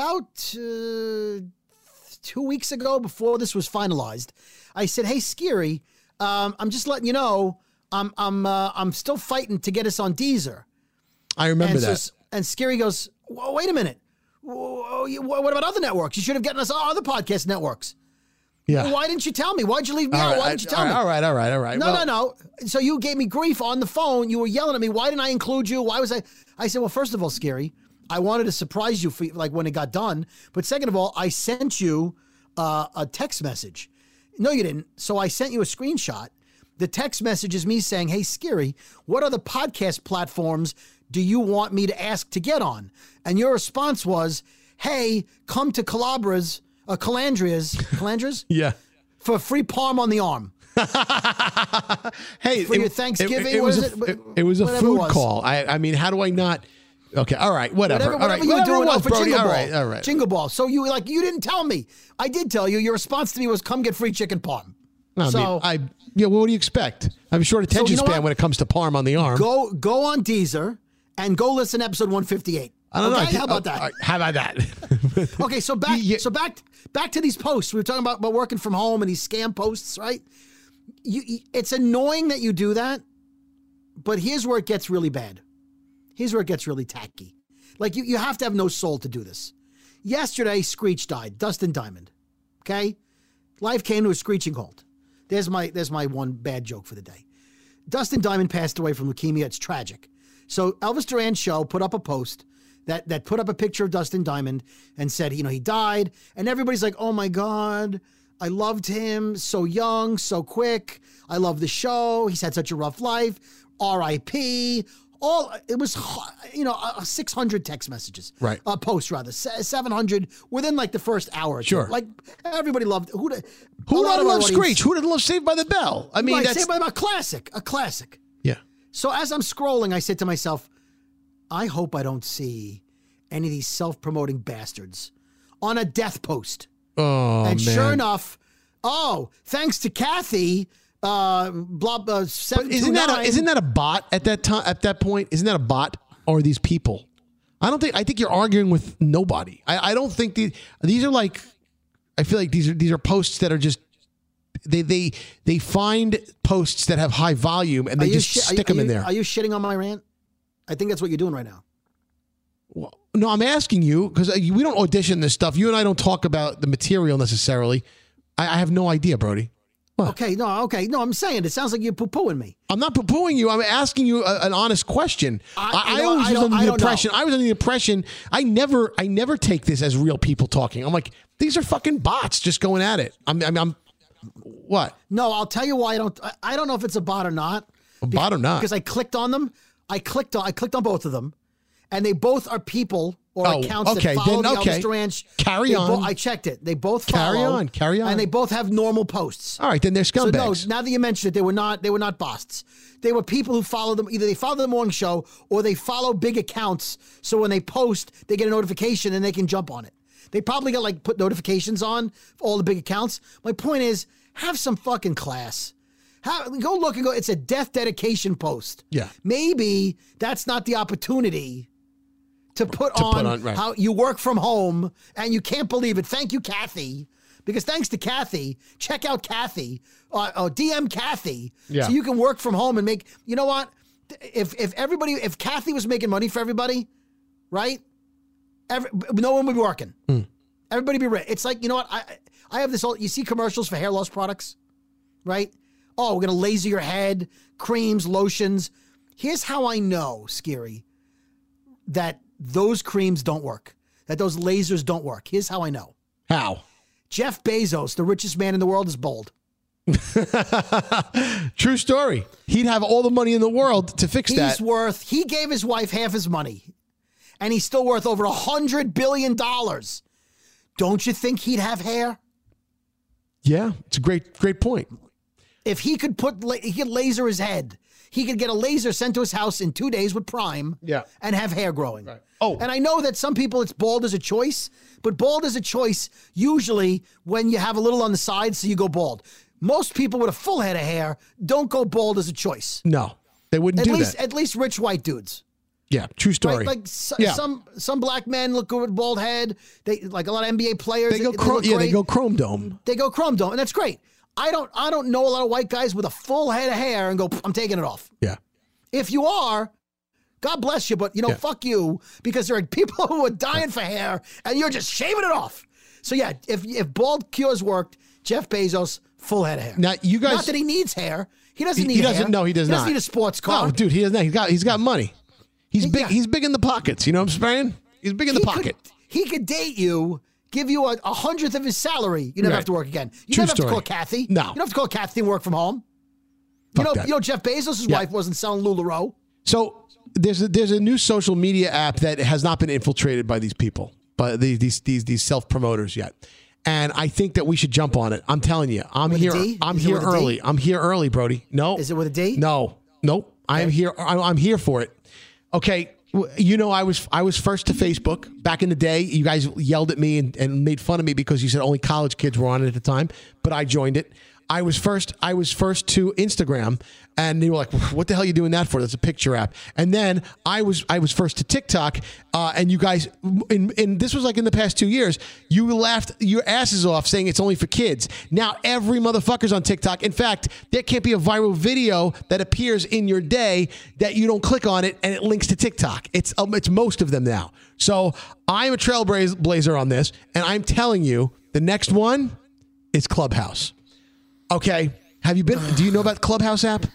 2 weeks ago, before this was finalized, I said, "Hey, Scary, I'm just letting you know, I'm still fighting to get us on Deezer." I remember that. So, and Scary goes, "Well, wait a minute. What about other networks? You should have gotten us on other podcast networks." Yeah. Well, why didn't you tell me? Why'd you leave me out? Why didn't you tell me? All right. No. So you gave me grief on the phone. You were yelling at me. Why didn't I include you? Why was I? I said, well, first of all, Scary, I wanted to surprise you for like when it got done. But second of all, I sent you a text message. No, you didn't. So I sent you a screenshot. The text message is me saying, hey, Scary, what other podcast platforms do you want me to ask to get on? And your response was, hey, come to Calandria's, Yeah. for free palm on the arm. Hey, for your Thanksgiving, it was a food call. I mean, how do I not? Okay, all right, whatever. Whatever you were doing for Jingle Ball. All right. Jingle Ball. So you didn't tell me. I did tell you. Your response to me was, come get free chicken parm. What do you expect? I'm a short attention span when it comes to parm on the arm. Go on Deezer and go listen to episode 158. I don't know. How about that? How about that? Okay, so back to these posts. We were talking about working from home and these scam posts, right? It's annoying that you do that, but here's where it gets really bad. Here's where it gets really tacky. Like you have to have no soul to do this. Yesterday, Screech died. Dustin Diamond. Okay? Life came to a screeching halt. There's my one bad joke for the day. Dustin Diamond passed away from leukemia. It's tragic. So Elvis Duran Show put up a post that put up a picture of Dustin Diamond and said, he died. And everybody's like, oh my God, I loved him. So young, so quick. I love the show. He's had such a rough life. R.I.P. It was 600 text messages. Right. Posts rather. 700 within like the first hour or two. Sure. Like everybody loved Who doesn't love Screech? Who didn't love Saved by the Bell? I mean, that's Saved by the Bell, a classic. Yeah. So as I'm scrolling, I said to myself, I hope I don't see any of these self-promoting bastards on a death post. Oh, and man. sure enough, thanks to Kathy, isn't that a bot at that time? At that point, isn't that a bot or these people? I think you're arguing with nobody. I don't think these are like. I feel like these are posts that are just. They find posts that have high volume and they just stick them in there. Are you shitting on my rant? I think that's what you're doing right now. Well, no, I'm asking you because we don't audition this stuff. You and I don't talk about the material necessarily. I have no idea, Brody. What? Okay. No, I'm saying it sounds like you're poo-pooing me. I'm not poo-pooing you. I'm asking you an honest question. I was under the impression I never take this as real people talking. I'm like, these are fucking bots just going at it. I'm what? No, I'll tell you why I don't know if it's a bot or not. Bot or not? Because I clicked on them. I clicked on both of them, and they both are people or accounts that follow the Elvis Duran. Carry on. I checked it. They both follow. Carry on. And they both have normal posts. All right, then they're scumbags. So no, now that you mentioned it, they were not bots. They were people who follow them. Either they follow the morning show or they follow big accounts. So when they post, they get a notification and they can jump on it. They probably got put notifications on for all the big accounts. My point is, have some fucking class. Go look and go. It's a death dedication post. Yeah. Maybe that's not the opportunity to put on right. How you work from home and you can't believe it. Thank you, Kathy. Because thanks to Kathy, check out Kathy, DM Kathy, so you can work from home and make. You know what? If Kathy was making money for everybody, right? No one would be working. Everybody be rich. It's like, you know what? I have this you see commercials for hair loss products, right? Oh, we're going to laser your head, creams, lotions. Here's how I know, Scary, that those creams don't work, that those lasers don't work. Here's how I know. How? Jeff Bezos, the richest man in the world, is bald. True story. He'd have all the money in the world to fix that. He gave his wife half his money, and he's still worth over $100 billion. Don't you think he'd have hair? Yeah, it's a great point. If he could he could laser his head. He could get a laser sent to his house in 2 days with Prime and have hair growing. Right. Oh. And I know that some people, it's bald as a choice, but bald as a choice usually when you have a little on the side, so you go bald. Most people with a full head of hair don't go bald as a choice. No, they wouldn't do that. At least rich white dudes. Yeah, true story. Right? Like some black men look good with bald head. They like a lot of NBA players. They go chrome dome. They go chrome dome, and that's great. I don't know a lot of white guys with a full head of hair and go, I'm taking it off. Yeah. If you are, God bless you, but fuck you, because there are people who are dying for hair and you're just shaving it off. So yeah, if bald cures worked, Jeff Bezos, full head of hair. Now you guys, not that he needs hair. He doesn't need hair. No, he does not. He doesn't need a sports car. No, dude, he doesn't. He's got money. He's big. Yeah. He's big in the pockets. You know what I'm saying? He's big in the pocket. He could date you, give you a 100th of his salary. You never have to work again. You never have to call Kathy. No. You don't have to call Kathy and work from home. You know Jeff Bezos' wife wasn't selling LuLaRoe. So there's a new social media app that has not been infiltrated by these people, by these self-promoters yet. And I think that we should jump on it. I'm telling you. I'm here early. I'm here early, Brody. No. Is it with a D? No. Nope. Okay. I am here. I'm here for it. Okay. You know, I was first to Facebook back in the day. You guys yelled at me and made fun of me because you said only college kids were on it at the time, but I joined it. I was first to Instagram, and they were like, "What the hell are you doing that for? That's a picture app." And then I was first to TikTok, and you guys, and this was like in the past 2 years, you laughed your asses off saying it's only for kids. Now every motherfucker's on TikTok. In fact, there can't be a viral video that appears in your day that you don't click on it and it links to TikTok. It's most of them now. So I'm a trailblazer on this, and I'm telling you, the next one is Clubhouse. Okay, have you been? Do you know about the Clubhouse app?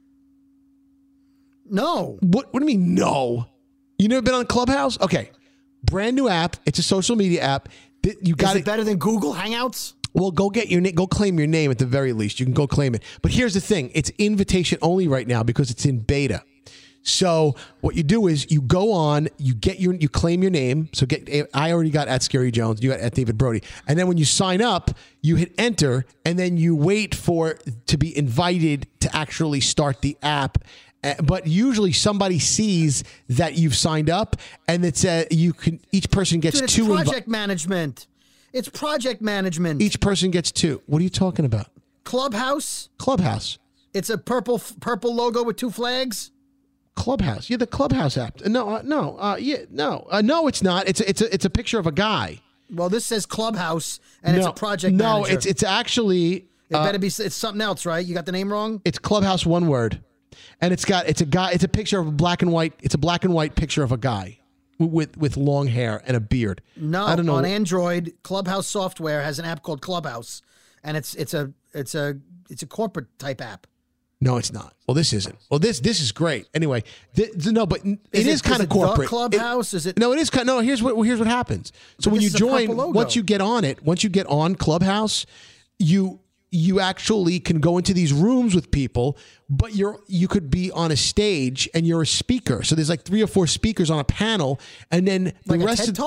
No. What do you mean no? You never been on Clubhouse? Okay, brand new app. It's a social media app. You got it better than Google Hangouts? Well, go get your go claim your name at the very least. You can go claim it. But here's the thing: it's invitation only right now because it's in beta. So what you do is you go on, you claim your name. So I already got at Scary Jones, you got at David Brody. And then when you sign up, you hit enter, and then you wait to be invited to actually start the app. But usually somebody sees that you've signed up, and it's each person gets it's two. Project management. It's project management. Each person gets two. What are you talking about? Clubhouse. It's a purple logo with two flags. Clubhouse. Yeah, the Clubhouse app. No, it's not. It's a picture of a guy. Well, this says Clubhouse, and it's a project manager. No, it's actually. It better be. It's something else, right? You got the name wrong. It's Clubhouse, one word, and it's a guy. It's a picture of a black and white. It's a black and white picture of a guy with long hair and a beard. No, I don't know. On Android, Clubhouse software has an app called Clubhouse, and it's a corporate type app. No, it's not. Well, this isn't. Well, this is great. Anyway, but it is kind of corporate. The Clubhouse? Is it? No, it is kind. No, here's what happens. So when you join, once you get on Clubhouse, you actually can go into these rooms with people, but you could be on a stage and you're a speaker. So there's like 3 or 4 speakers on a panel, and then the rest of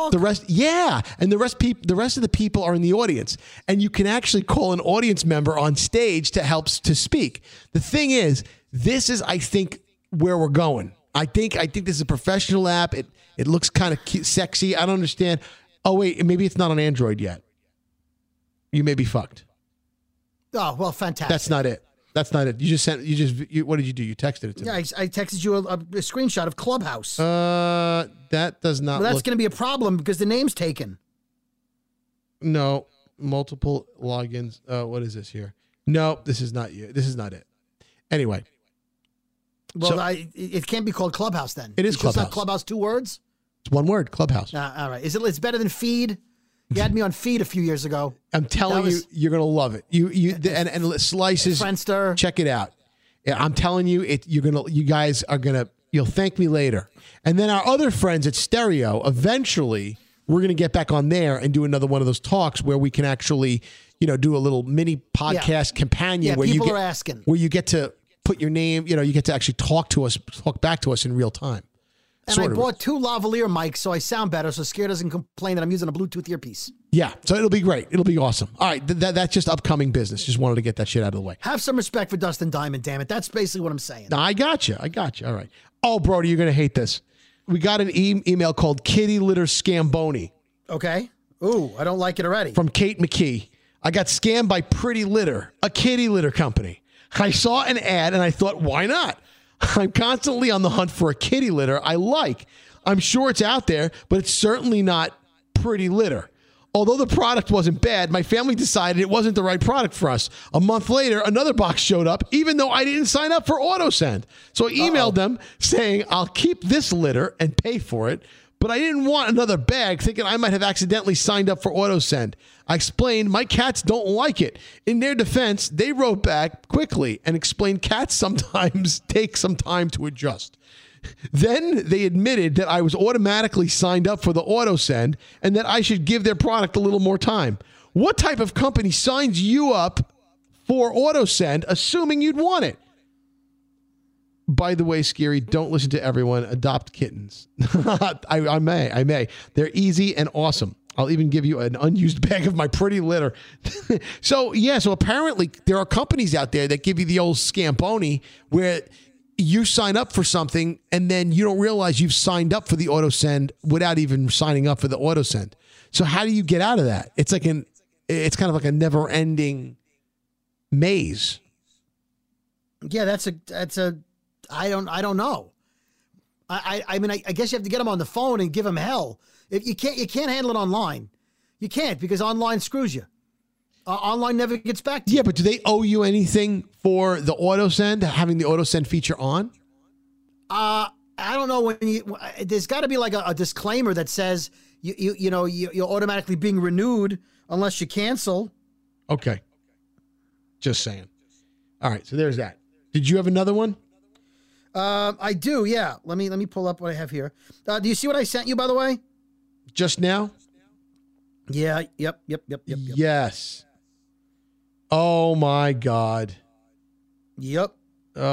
the people are in the audience, and you can actually call an audience member on stage to help to speak. The thing is, this is, I think, where we're going. I think this is a professional app. It looks kind of cute, sexy. I don't understand. Oh wait, maybe it's not on Android yet. You may be fucked. Oh, well, fantastic. That's not it. What did you do? You texted it to me. Yeah, I texted you a screenshot of Clubhouse. That does not. Well, that's going to be a problem because the name's taken. No, multiple logins. What is this here? No, this is not you. This is not it. Anyway. Well, it can't be called Clubhouse then. It is Clubhouse. It's not Clubhouse 2 words? It's one word, Clubhouse. All right. It's better than Feed? You had me on Feed a few years ago. I'm telling you, you're going to love it. And Slices. Friendster. Check it out. Yeah, I'm telling you, you guys are going to, you'll thank me later. And then our other friends at Stereo, eventually we're going to get back on there and do another one of those talks where we can actually, do a little mini podcast companion where people are asking. Where you get to put your name, you get to actually talk back to us in real time. And I bought 2 lavalier mics so I sound better so Scare doesn't complain that I'm using a Bluetooth earpiece. Yeah, so it'll be great. It'll be awesome. All right, that's just upcoming business. Just wanted to get that shit out of the way. Have some respect for Dustin Diamond, damn it. That's basically what I'm saying. No, I got you. All right. Oh, Brody, you're going to hate this. We got an email called Kitty Litter Scamboni. Okay. Ooh, I don't like it already. From Kate McKee. I got scammed by Pretty Litter, a kitty litter company. I saw an ad and I thought, why not? I'm constantly on the hunt for a kitty litter I like. I'm sure it's out there, but it's certainly not Pretty Litter. Although the product wasn't bad, my family decided it wasn't the right product for us. A month later, another box showed up, even though I didn't sign up for AutoSend. So I emailed them saying, I'll keep this litter and pay for it, but I didn't want another bag, thinking I might have accidentally signed up for AutoSend. I explained my cats don't like it. In their defense, they wrote back quickly and explained cats sometimes take some time to adjust. Then they admitted that I was automatically signed up for the AutoSend and that I should give their product a little more time. What type of company signs you up for AutoSend assuming you'd want it? By the way, Scary, don't listen to everyone. Adopt kittens. I may. They're easy and awesome. I'll even give you an unused bag of my Pretty Litter. So apparently there are companies out there that give you the old Scamboni where you sign up for something and then you don't realize you've signed up for the AutoSend without even signing up for the AutoSend. So how do you get out of that? It's kind of like a never-ending maze. Yeah, I don't know. I mean, I guess you have to get them on the phone and give them hell. If you can't handle it online. You can't because online screws you. Online never gets back to you. Yeah, but do they owe you anything for the AutoSend, having the AutoSend feature on? I don't know there's got to be like a disclaimer that says you're automatically being renewed unless you cancel. Okay. Just saying. All right, so there's that. Did you have another one? I do, yeah. Let me pull up what I have here. Do you see what I sent you, by the way? Just now? Yeah, yep. Yes. Oh, my God. Yep. People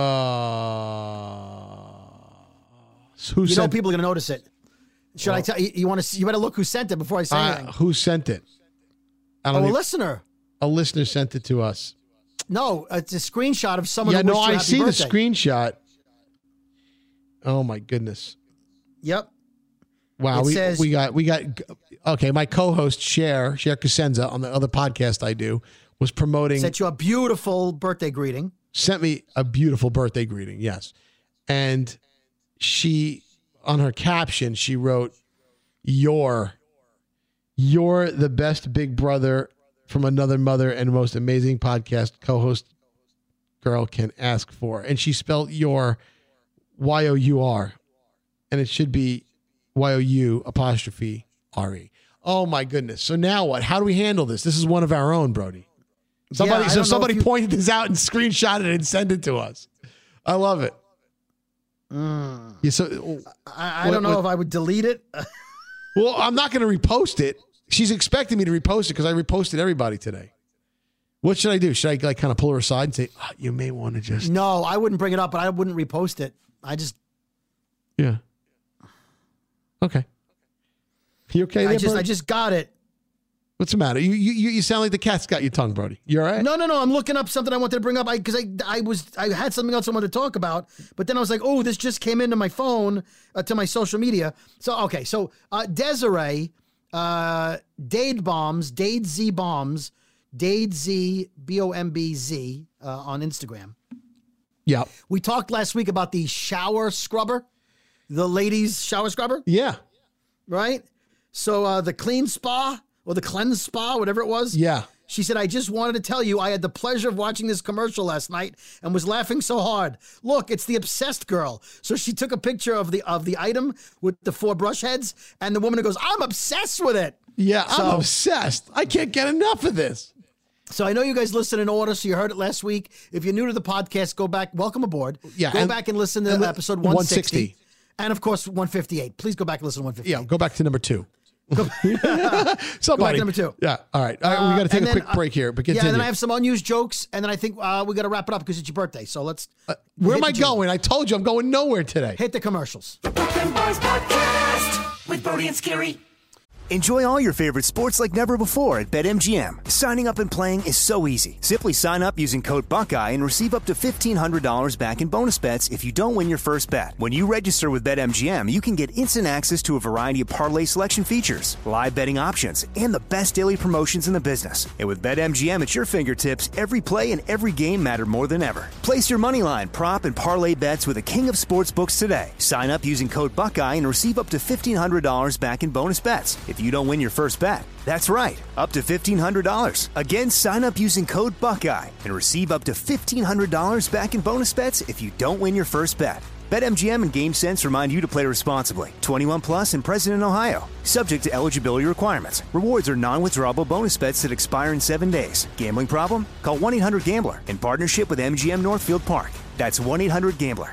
are going to notice it. Should I tell you? You better look who sent it before I say anything. Who sent it? A listener. A listener sent it to us. No, it's a screenshot of someone who wished you I happy see birthday. the screenshot. Oh, my goodness. Yep. Wow, we got okay, my co-host Cher Cosenza on the other podcast I do was promoting. Sent you a beautiful birthday greeting. Sent me a beautiful birthday greeting, yes. And she, on her caption, she wrote, You're the best big brother from another mother and most amazing podcast co-host girl can ask for. And she spelled your Y-O-U-R. And it should be Y-O-U''RE. Oh my goodness. So now what? How do we handle this? This is one of our own, Brody. Somebody pointed this out and screenshotted it and sent it to us. I love it. Yeah, so I don't know if I would delete it. Well, I'm not going to repost it. She's expecting me to repost it because I reposted everybody today. What should I do? Should I kind of pull her aside and say, you may want to just... No, I wouldn't bring it up, but I wouldn't repost it. Yeah. Okay. You okay there, I just got it. What's the matter? You sound like the cat's got your tongue, Brody. You all right? No. I'm looking up something I wanted to bring up because I had something else I wanted to talk about, but then I was like, oh, this just came into my phone to my social media. So okay, so Desiree, Dade Z Bombs, Dade Z BOMBZ on Instagram. Yeah. We talked last week about the shower scrubber, the ladies' shower scrubber. Yeah. Right. So the Clean Spa. Or the Cleanse Spa, whatever it was. Yeah. She said, I just wanted to tell you I had the pleasure of watching this commercial last night and was laughing so hard. Look, it's the obsessed girl. So she took a picture of the item with the 4 brush heads, and the woman goes, I'm obsessed with it. Yeah, I'm obsessed. I can't get enough of this. So I know you guys listen in order, so you heard it last week. If you're new to the podcast, go back. Welcome aboard. Yeah, go back and listen to episode 160. And, of course, 158. Please go back and listen to 158. Yeah, go back to number 2. Somebody. Go back to number 2. Yeah, all right. We got to take a quick break here. But continue. Yeah, and then I have some unused jokes, and then I think we got to wrap it up because it's your birthday. So let's... where am I going? I told you I'm going nowhere today. Hit the commercials. The Brooklyn Boys Podcast with Brody and Scary. Enjoy all your favorite sports like never before at BetMGM. Signing up and playing is so easy. Simply sign up using code Buckeye and receive up to $1,500 back in bonus bets if you don't win your first bet. When you register with BetMGM, you can get instant access to a variety of parlay selection features, live betting options, and the best daily promotions in the business. And with BetMGM at your fingertips, every play and every game matter more than ever. Place your moneyline, prop, and parlay bets with the king of sportsbooks today. Sign up using code Buckeye and receive up to $1,500 back in bonus bets if you don't win your first bet. That's right, up to $1,500. Again, sign up using code Buckeye and receive up to $1,500 back in bonus bets if you don't win your first bet. BetMGM and GameSense remind you to play responsibly. 21 plus and present in Ohio. Subject to eligibility requirements. Rewards are non-withdrawable bonus bets that expire in 7 days. Gambling problem? Call 1-800-GAMBLER in partnership with MGM Northfield Park. That's 1-800-GAMBLER.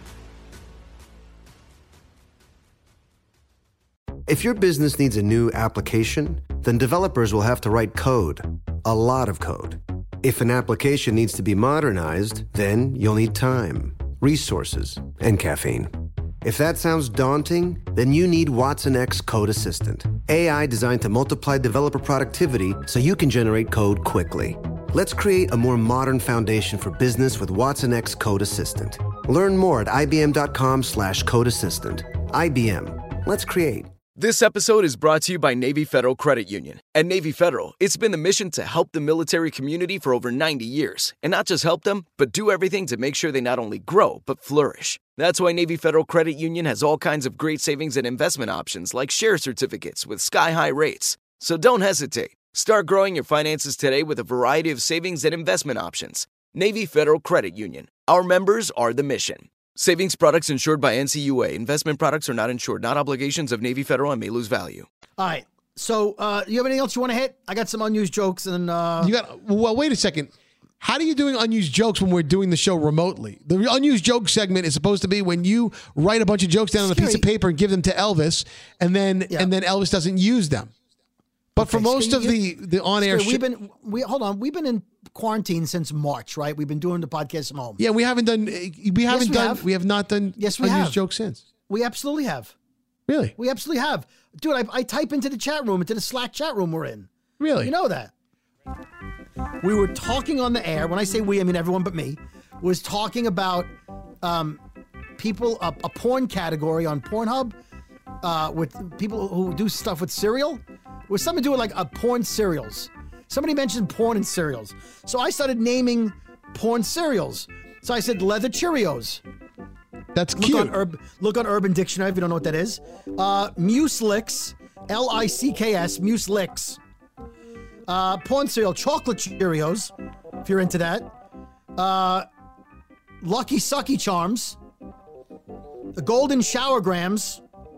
If your business needs a new application, then developers will have to write code, a lot of code. If an application needs to be modernized, then you'll need time, resources, and caffeine. If that sounds daunting, then you need Watson X Code Assistant, AI designed to multiply developer productivity so you can generate code quickly. Let's create a more modern foundation for business with Watson X Code Assistant. Learn more at ibm.com/code assistant. IBM. Let's create. This episode is brought to you by Navy Federal Credit Union. At Navy Federal, it's been the mission to help the military community for over 90 years. And not just help them, but do everything to make sure they not only grow, but flourish. That's why Navy Federal Credit Union has all kinds of great savings and investment options like share certificates with sky-high rates. So don't hesitate. Start growing your finances today with a variety of savings and investment options. Navy Federal Credit Union. Our members are the mission. Savings products insured by NCUA. Investment products are not insured, not obligations of Navy Federal and may lose value. All right. So, you have anything else you want to hit? I got some unused jokes and Well, wait a second. How are you doing unused jokes when we're doing the show remotely? The unused joke segment is supposed to be when you write a bunch of jokes down on a piece of paper and give them to Elvis, and then Elvis doesn't use them. But for most of the on-air show, we've been in quarantine since March, right? We've been doing the podcast from home. Yeah, we have not done unused jokes since. We absolutely have. Really? We absolutely have. Dude, I type into the chat room, into the Slack chat room we're in. Really? You know that. We were talking on the air. When I say we, I mean everyone but me. Was talking about people, a porn category on Pornhub with people who do stuff with cereal. With something to do with like porn cereals. Somebody mentioned porn and cereals. So I started naming porn cereals. So I said leather Cheerios. That's cute. Look on Urban Dictionary if you don't know what that is. Muselix, Licks, Muselix. Porn cereal, chocolate Cheerios, if you're into that. Lucky Sucky Charms. The Golden Shower Grams.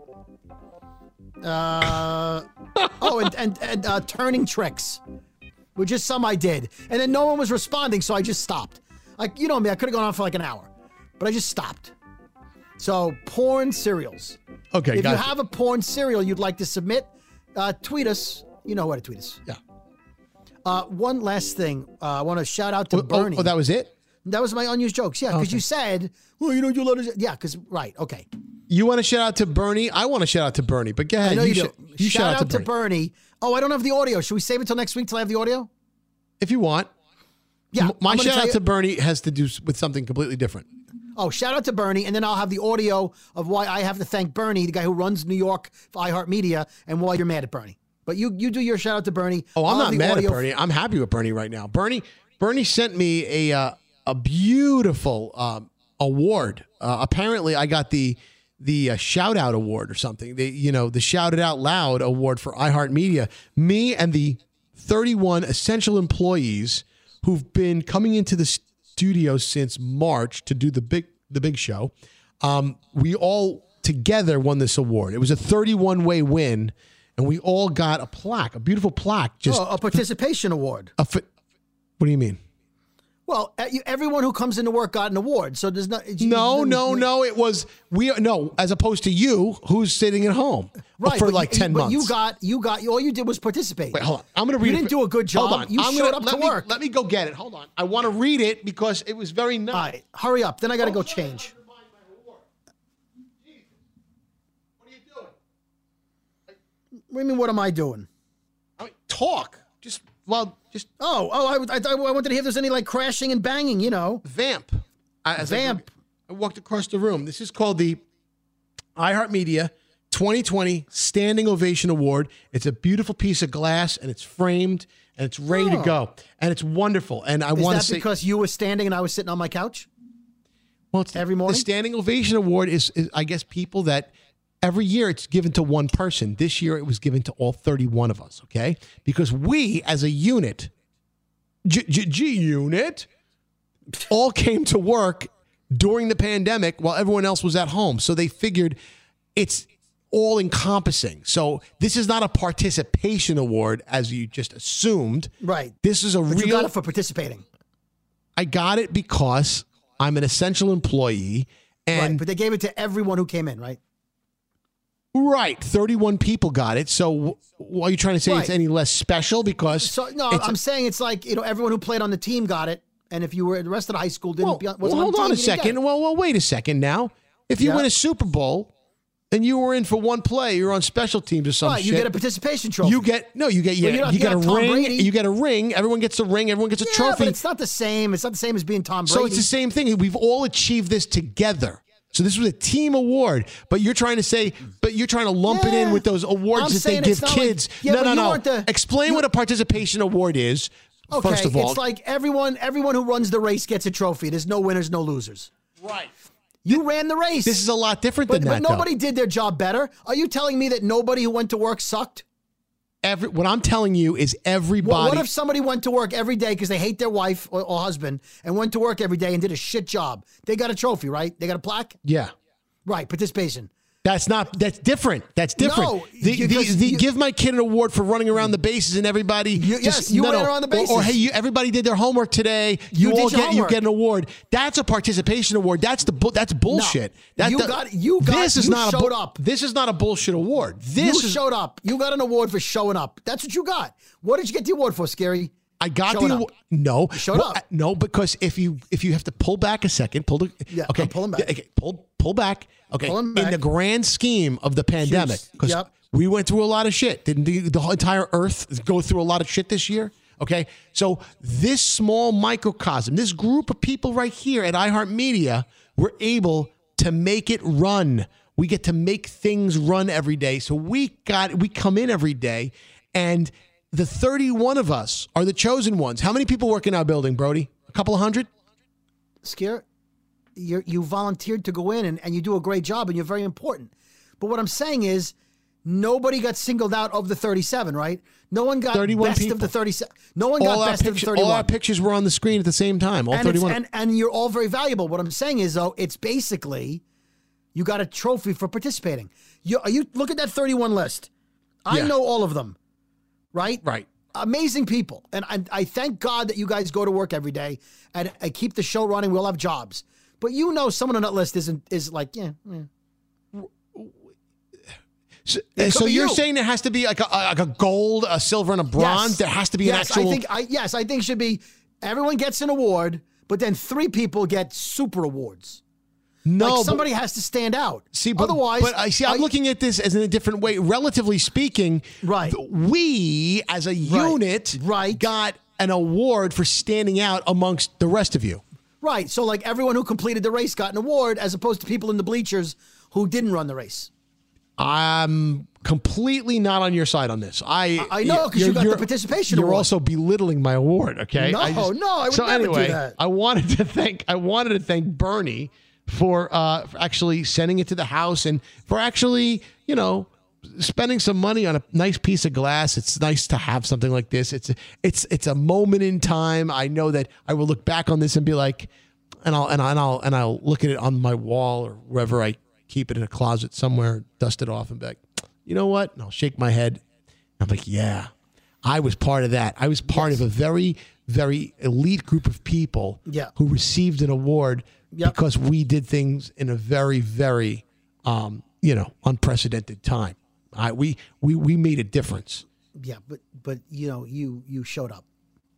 And turning tricks, which is some I did. And then no one was responding, so I just stopped. Like, you know me, I could have gone on for like an hour, but I just stopped. So, porn cereals. Okay, if you have a porn cereal you'd like to submit, tweet us. You know where to tweet us. Yeah. One last thing. I want to shout out to Bernie. Oh, that was it? That was my unused jokes. Yeah, because you said, well, you know, you let us. Yeah, because, right, okay. You want to shout out to Bernie? I want to shout out to Bernie, but go ahead. I know you do. Shout out to Bernie. Oh, I don't have the audio. Should we save it till next week till I have the audio? If you want. Yeah. My shout out to Bernie has to do with something completely different. Oh, shout out to Bernie, and then I'll have the audio of why I have to thank Bernie, the guy who runs New York for iHeartMedia, and why you're mad at Bernie. But you do your shout out to Bernie. Oh, I'm not mad at Bernie. I'm happy with Bernie right now. Bernie sent me a beautiful award. Apparently, I got the shout out award or something. The Shout It Out Loud award for iHeartMedia. Me and the 31 essential employees who've been coming into the studio since March to do the big show. We all together won this award. It was a 31-way win, and we all got a plaque, a beautiful plaque. Just a participation award. What do you mean? Well, everyone who comes into work got an award, so there's not. No. It was as opposed to you, who's sitting at home for like 10 months. You got. All you did was participate. Wait, hold on. I'm going to read. You didn't do a good job. Hold on. You showed up to work. Let me go get it. Hold on. I want to read it because it was very nice. All right, hurry up. Then I got to go change. What are you doing? What do you mean? What am I doing? Talk. I wanted to hear if there's any like crashing and banging, Vamp. Vamp. I walked across the room. This is called the iHeartMedia 2020 Standing Ovation Award. It's a beautiful piece of glass, and it's framed, and it's ready to go. And it's wonderful. And I want to say... Is that because you were standing and I was sitting on my couch? Well, it's every morning? The Standing Ovation Award is, I guess, people that... Every year it's given to one person. This year it was given to all 31 of us, okay? Because we, as a unit, G-Unit, all came to work during the pandemic while everyone else was at home. So they figured it's all encompassing. So this is not a participation award, as you just assumed. Right. This is But you got it for participating. I got it because I'm an essential employee. Right, but they gave it to everyone who came in, right? Right, 31 people got it. So, are you trying to say it's any less special? Because I'm saying it's like everyone who played on the team got it, and if you were the rest of the high school didn't. Hold on a second. Well, wait a second now. If you win a Super Bowl and you were in for one play, you're on special teams or something. Right, you get a participation trophy. You get a ring. You get a ring. Everyone gets a ring. Everyone gets a trophy. But it's not the same. It's not the same as being Tom Brady. So it's the same thing. We've all achieved this together. So this was a team award, but you're trying to lump it in with those awards that they give kids. No. Explain what a participation award is. Okay, first of all, it's like everyone who runs the race gets a trophy. There's no winners, no losers. Right. You ran the race. This is a lot different than that. But nobody did their job better. Are you telling me that nobody who went to work sucked? What I'm telling you is everybody. What if somebody went to work every day because they hate their wife or husband and went to work every day and did a shit job? They got a trophy, right? They got a plaque? Yeah. Right, participation. That's different. That's different. No, give my kid an award for running around the bases and everybody. You ran around the bases. Or hey, everybody did their homework today. You get an award. That's a participation award. That's bullshit. No, you showed up. This is not a bullshit award. Showed up. You got an award for showing up. That's what you got. What did you get the award for, Scary? I got the award. No, showed up. No, because if you have to pull back a second, I'm pulling back. Okay, pull back. Okay, in the grand scheme of the pandemic, because we went through a lot of shit. Didn't the entire Earth go through a lot of shit this year? Okay, so this small microcosm, this group of people right here at iHeartMedia, were able to make it run. We get to make things run every day. So we come in every day, and the 31 of us are the chosen ones. How many people work in our building, Brody? A couple of hundred? Scare. You volunteered to go in and you do a great job and you're very important. But what I'm saying is nobody got singled out of the 37, right? No one got 31 best people. of the 37. No one got best of the 31. All our pictures were on the screen at the same time. All 31. And you're all very valuable. What I'm saying is, though, it's basically you got a trophy for participating. You look at that 31 list. I know all of them, right? Right. Amazing people. And I thank God that you guys go to work every day and keep the show running. We all have jobs. But someone on that list is like, yeah. So you're saying there has to be like a gold, a silver, and a bronze? Yes. There has to be an actual... I think should be everyone gets an award, but then 3 people get super awards. No, somebody has to stand out. Otherwise, I'm looking at this as in a different way. Relatively speaking, right? We as a unit, got an award for standing out amongst the rest of you. Right. So like everyone who completed the race got an award, as opposed to people in the bleachers who didn't run the race. I'm completely not on your side on this. I know, because you got the participation award. You're also belittling my award. Okay. No, I would never do that. I wanted to thank Bernie for actually sending it to the house and for actually, spending some money on a nice piece of glass. It's nice to have something like this. It's a moment in time. I know that I will look back on this and be like, and I'll look at it on my wall or wherever I keep it in a closet somewhere, dust it off and be like, you know what? And I'll shake my head. I'm like, yeah, I was part of that. I was part of a very, very elite group of people who received an award because we did things in a very, very, unprecedented time. We made a difference. Yeah, but you showed up.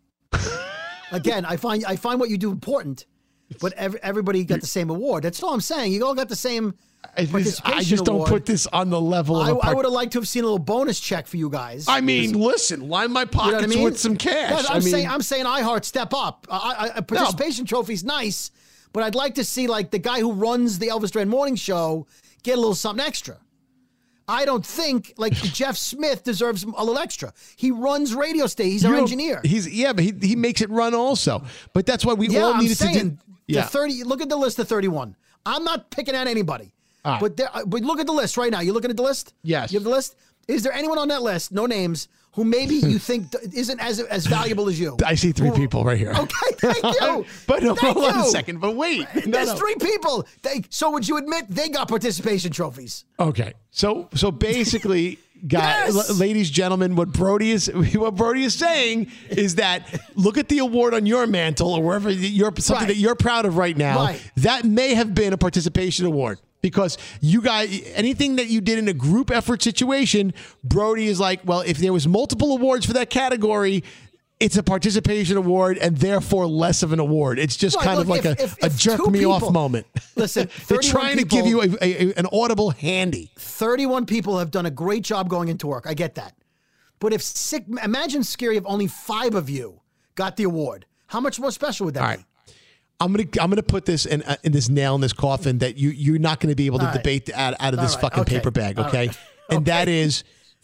Again, I find what you do important, but everybody got the same award. That's all I'm saying. You all got the same participation I just don't award. put this on the level of I would have liked to have seen a little bonus check for you guys. I mean, listen, line my pockets with some cash. Yeah, I'm saying iHeart, step up. A participation trophy's nice, but I'd like to see like the guy who runs the Elvis Duran Morning Show get a little something extra. I don't think like Jeff Smith deserves a little extra. He runs radio station. He's our engineer. But he makes it run also. But that's why we all needed to do. Yeah, 30. Look at the list of 31. I'm not picking at anybody. Right. But look at the list right now. You looking at the list? Yes. You have the list? Is there anyone on that list, no names, who maybe you think isn't as valuable as you? I see 3 people right here. Okay, thank you. But hold on a second. But wait. There's 3 people. So would you admit they got participation trophies? Okay. So basically, guys, ladies, gentlemen, what Brody is saying is that look at the award on your mantle or wherever something that you're proud of right now. Right. That may have been a participation award. Because you guys, anything that you did in a group effort situation, Brody is like, well, if there was multiple awards for that category, it's a participation award and therefore less of an award. It's just kind of like a jerk me off moment. Listen, they're trying to give you an audible handy. 31 people have done a great job going into work. I get that. But imagine, Scary, if only 5 of you got the award. How much more special would that be? I'm gonna put this in this nail in this coffin that you're not going to be able to debate out of this fucking paper bag, okay? And that is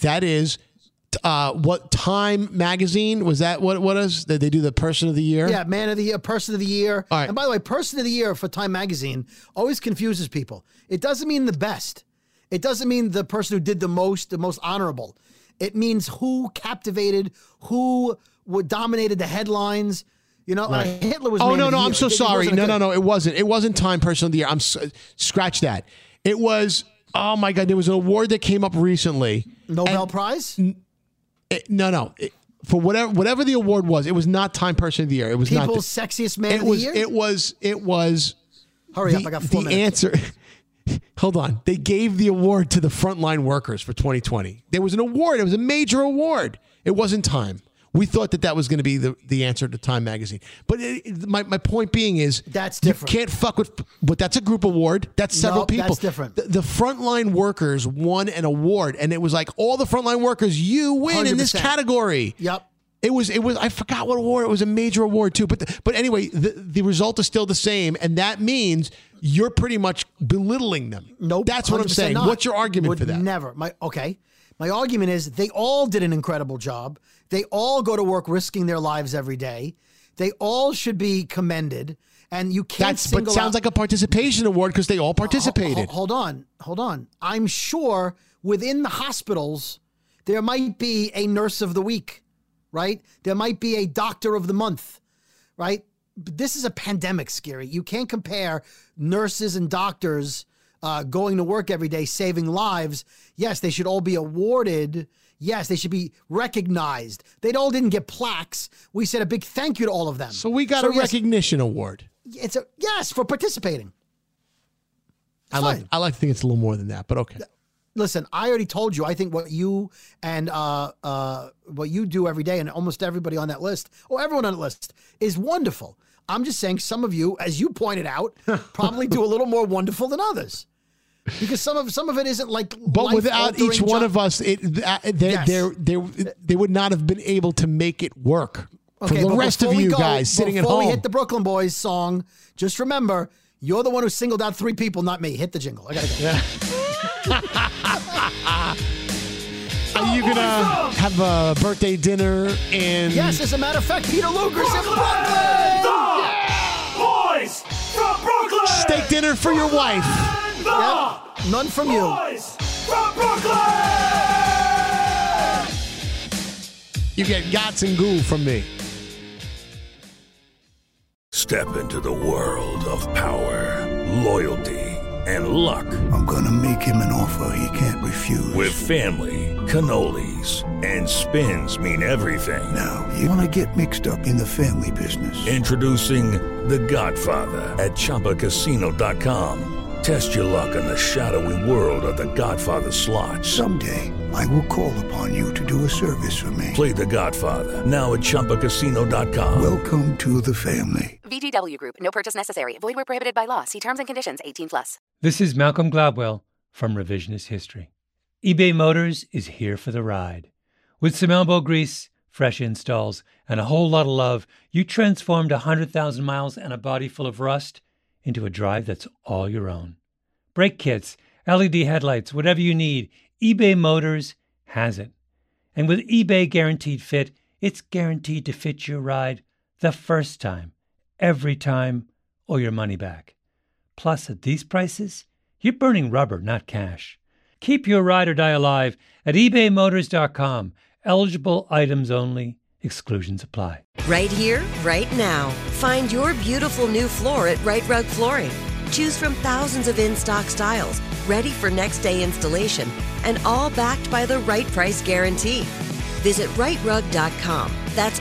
what Time magazine was that? What is that? They do the Person of the Year? Yeah, Man of the Year, Person of the Year. All right. And by the way, Person of the Year for Time magazine always confuses people. It doesn't mean the best. It doesn't mean the person who did the most honorable. It means who captivated, who dominated the headlines. You know, right. Hitler was. Oh, no, I'm so sorry. No, it wasn't. It wasn't Time Person of the Year. Scratch that. It was. Oh my God! There was an award that came up recently. Nobel Prize. No. For whatever the award was, it was not Time Person of the Year. It was People's Sexiest Man of the Year. It was. Hurry up! I got 4 minutes. The answer. Hold on. They gave the award to the frontline workers for 2020. There was an award. It was a major award. It wasn't Time. We thought that was going to be the answer to Time magazine. But my point being is that's different. You can't fuck with, but that's a group award. That's several people. That's different. The frontline workers won an award, and it was like all the frontline workers, you win 100%. In this category. Yep. It was. I forgot what award. It was a major award too. But anyway, the result is still the same, and that means you're pretty much belittling them. Nope. That's what I'm saying. Not. What's your argument for that? Never. My argument is they all did an incredible job. They all go to work risking their lives every day. They all should be commended. And you can't but sounds like a participation award because they all participated. Hold on. I'm sure within the hospitals, there might be a nurse of the week, right? There might be a doctor of the month, right? But this is a pandemic, Scary. You can't compare nurses and doctors going to work every day, saving lives. Yes, they should all be awarded. Yes, they should be recognized. They all didn't get plaques. We said a big thank you to all of them. So we got a recognition award. It's for participating. I like to think it's a little more than that, but okay. Listen, I already told you. I think what you and what you do every day, and almost everybody on that list, or everyone on that list, is wonderful. I'm just saying, some of you, as you pointed out, probably do a little more wonderful than others. Because some of it isn't like. But without each one of us, they would not have been able to make it work. Okay, for the rest of you guys sitting at home. Before we hit the Brooklyn Boys song, just remember, you're the one who singled out 3 people, not me. Hit the jingle. I gotta go. Are you gonna have a birthday dinner in? Yes, as a matter of fact, Peter Luger's in Brooklyn. The Boys from Brooklyn. Steak dinner for your wife. Yep. None from you. Boys from Brooklyn. You get yachts and goo from me. Step into the world of power, loyalty, and luck. I'm gonna make him an offer he can't refuse. With family, cannolis, and spins mean everything. Now, you wanna get mixed up in the family business. Introducing The Godfather at ChumbaCasino.com. Test your luck in the shadowy world of The Godfather slot. Someday, I will call upon you to do a service for me. Play The Godfather now at ChumbaCasino.com. Welcome to the family. VGW Group. No purchase necessary. Void where prohibited by law. See terms and conditions. 18+. This is Malcolm Gladwell from Revisionist History. eBay Motors is here for the ride. With some elbow grease, fresh installs, and a whole lot of love, you transformed 100,000 miles and a body full of rust into a drive that's all your own. Brake kits, LED headlights, whatever you need, eBay Motors has it. And with eBay Guaranteed Fit, it's guaranteed to fit your ride the first time, every time, or your money back. Plus, at these prices, you're burning rubber, not cash. Keep your ride or die alive at ebaymotors.com. Eligible items only. Exclusions apply. Right here, right now. Find your beautiful new floor at Right Rug Flooring. Choose from thousands of in-stock styles, ready for next day installation, and all backed by the right price guarantee. Visit rightrug.com. That's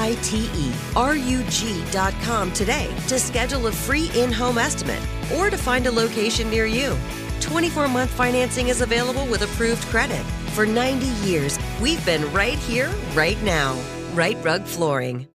RITERUG.com today to schedule a free in-home estimate or to find a location near you. 24-month financing is available with approved credit. For 90 years, we've been right here, right now. Right Rug Flooring.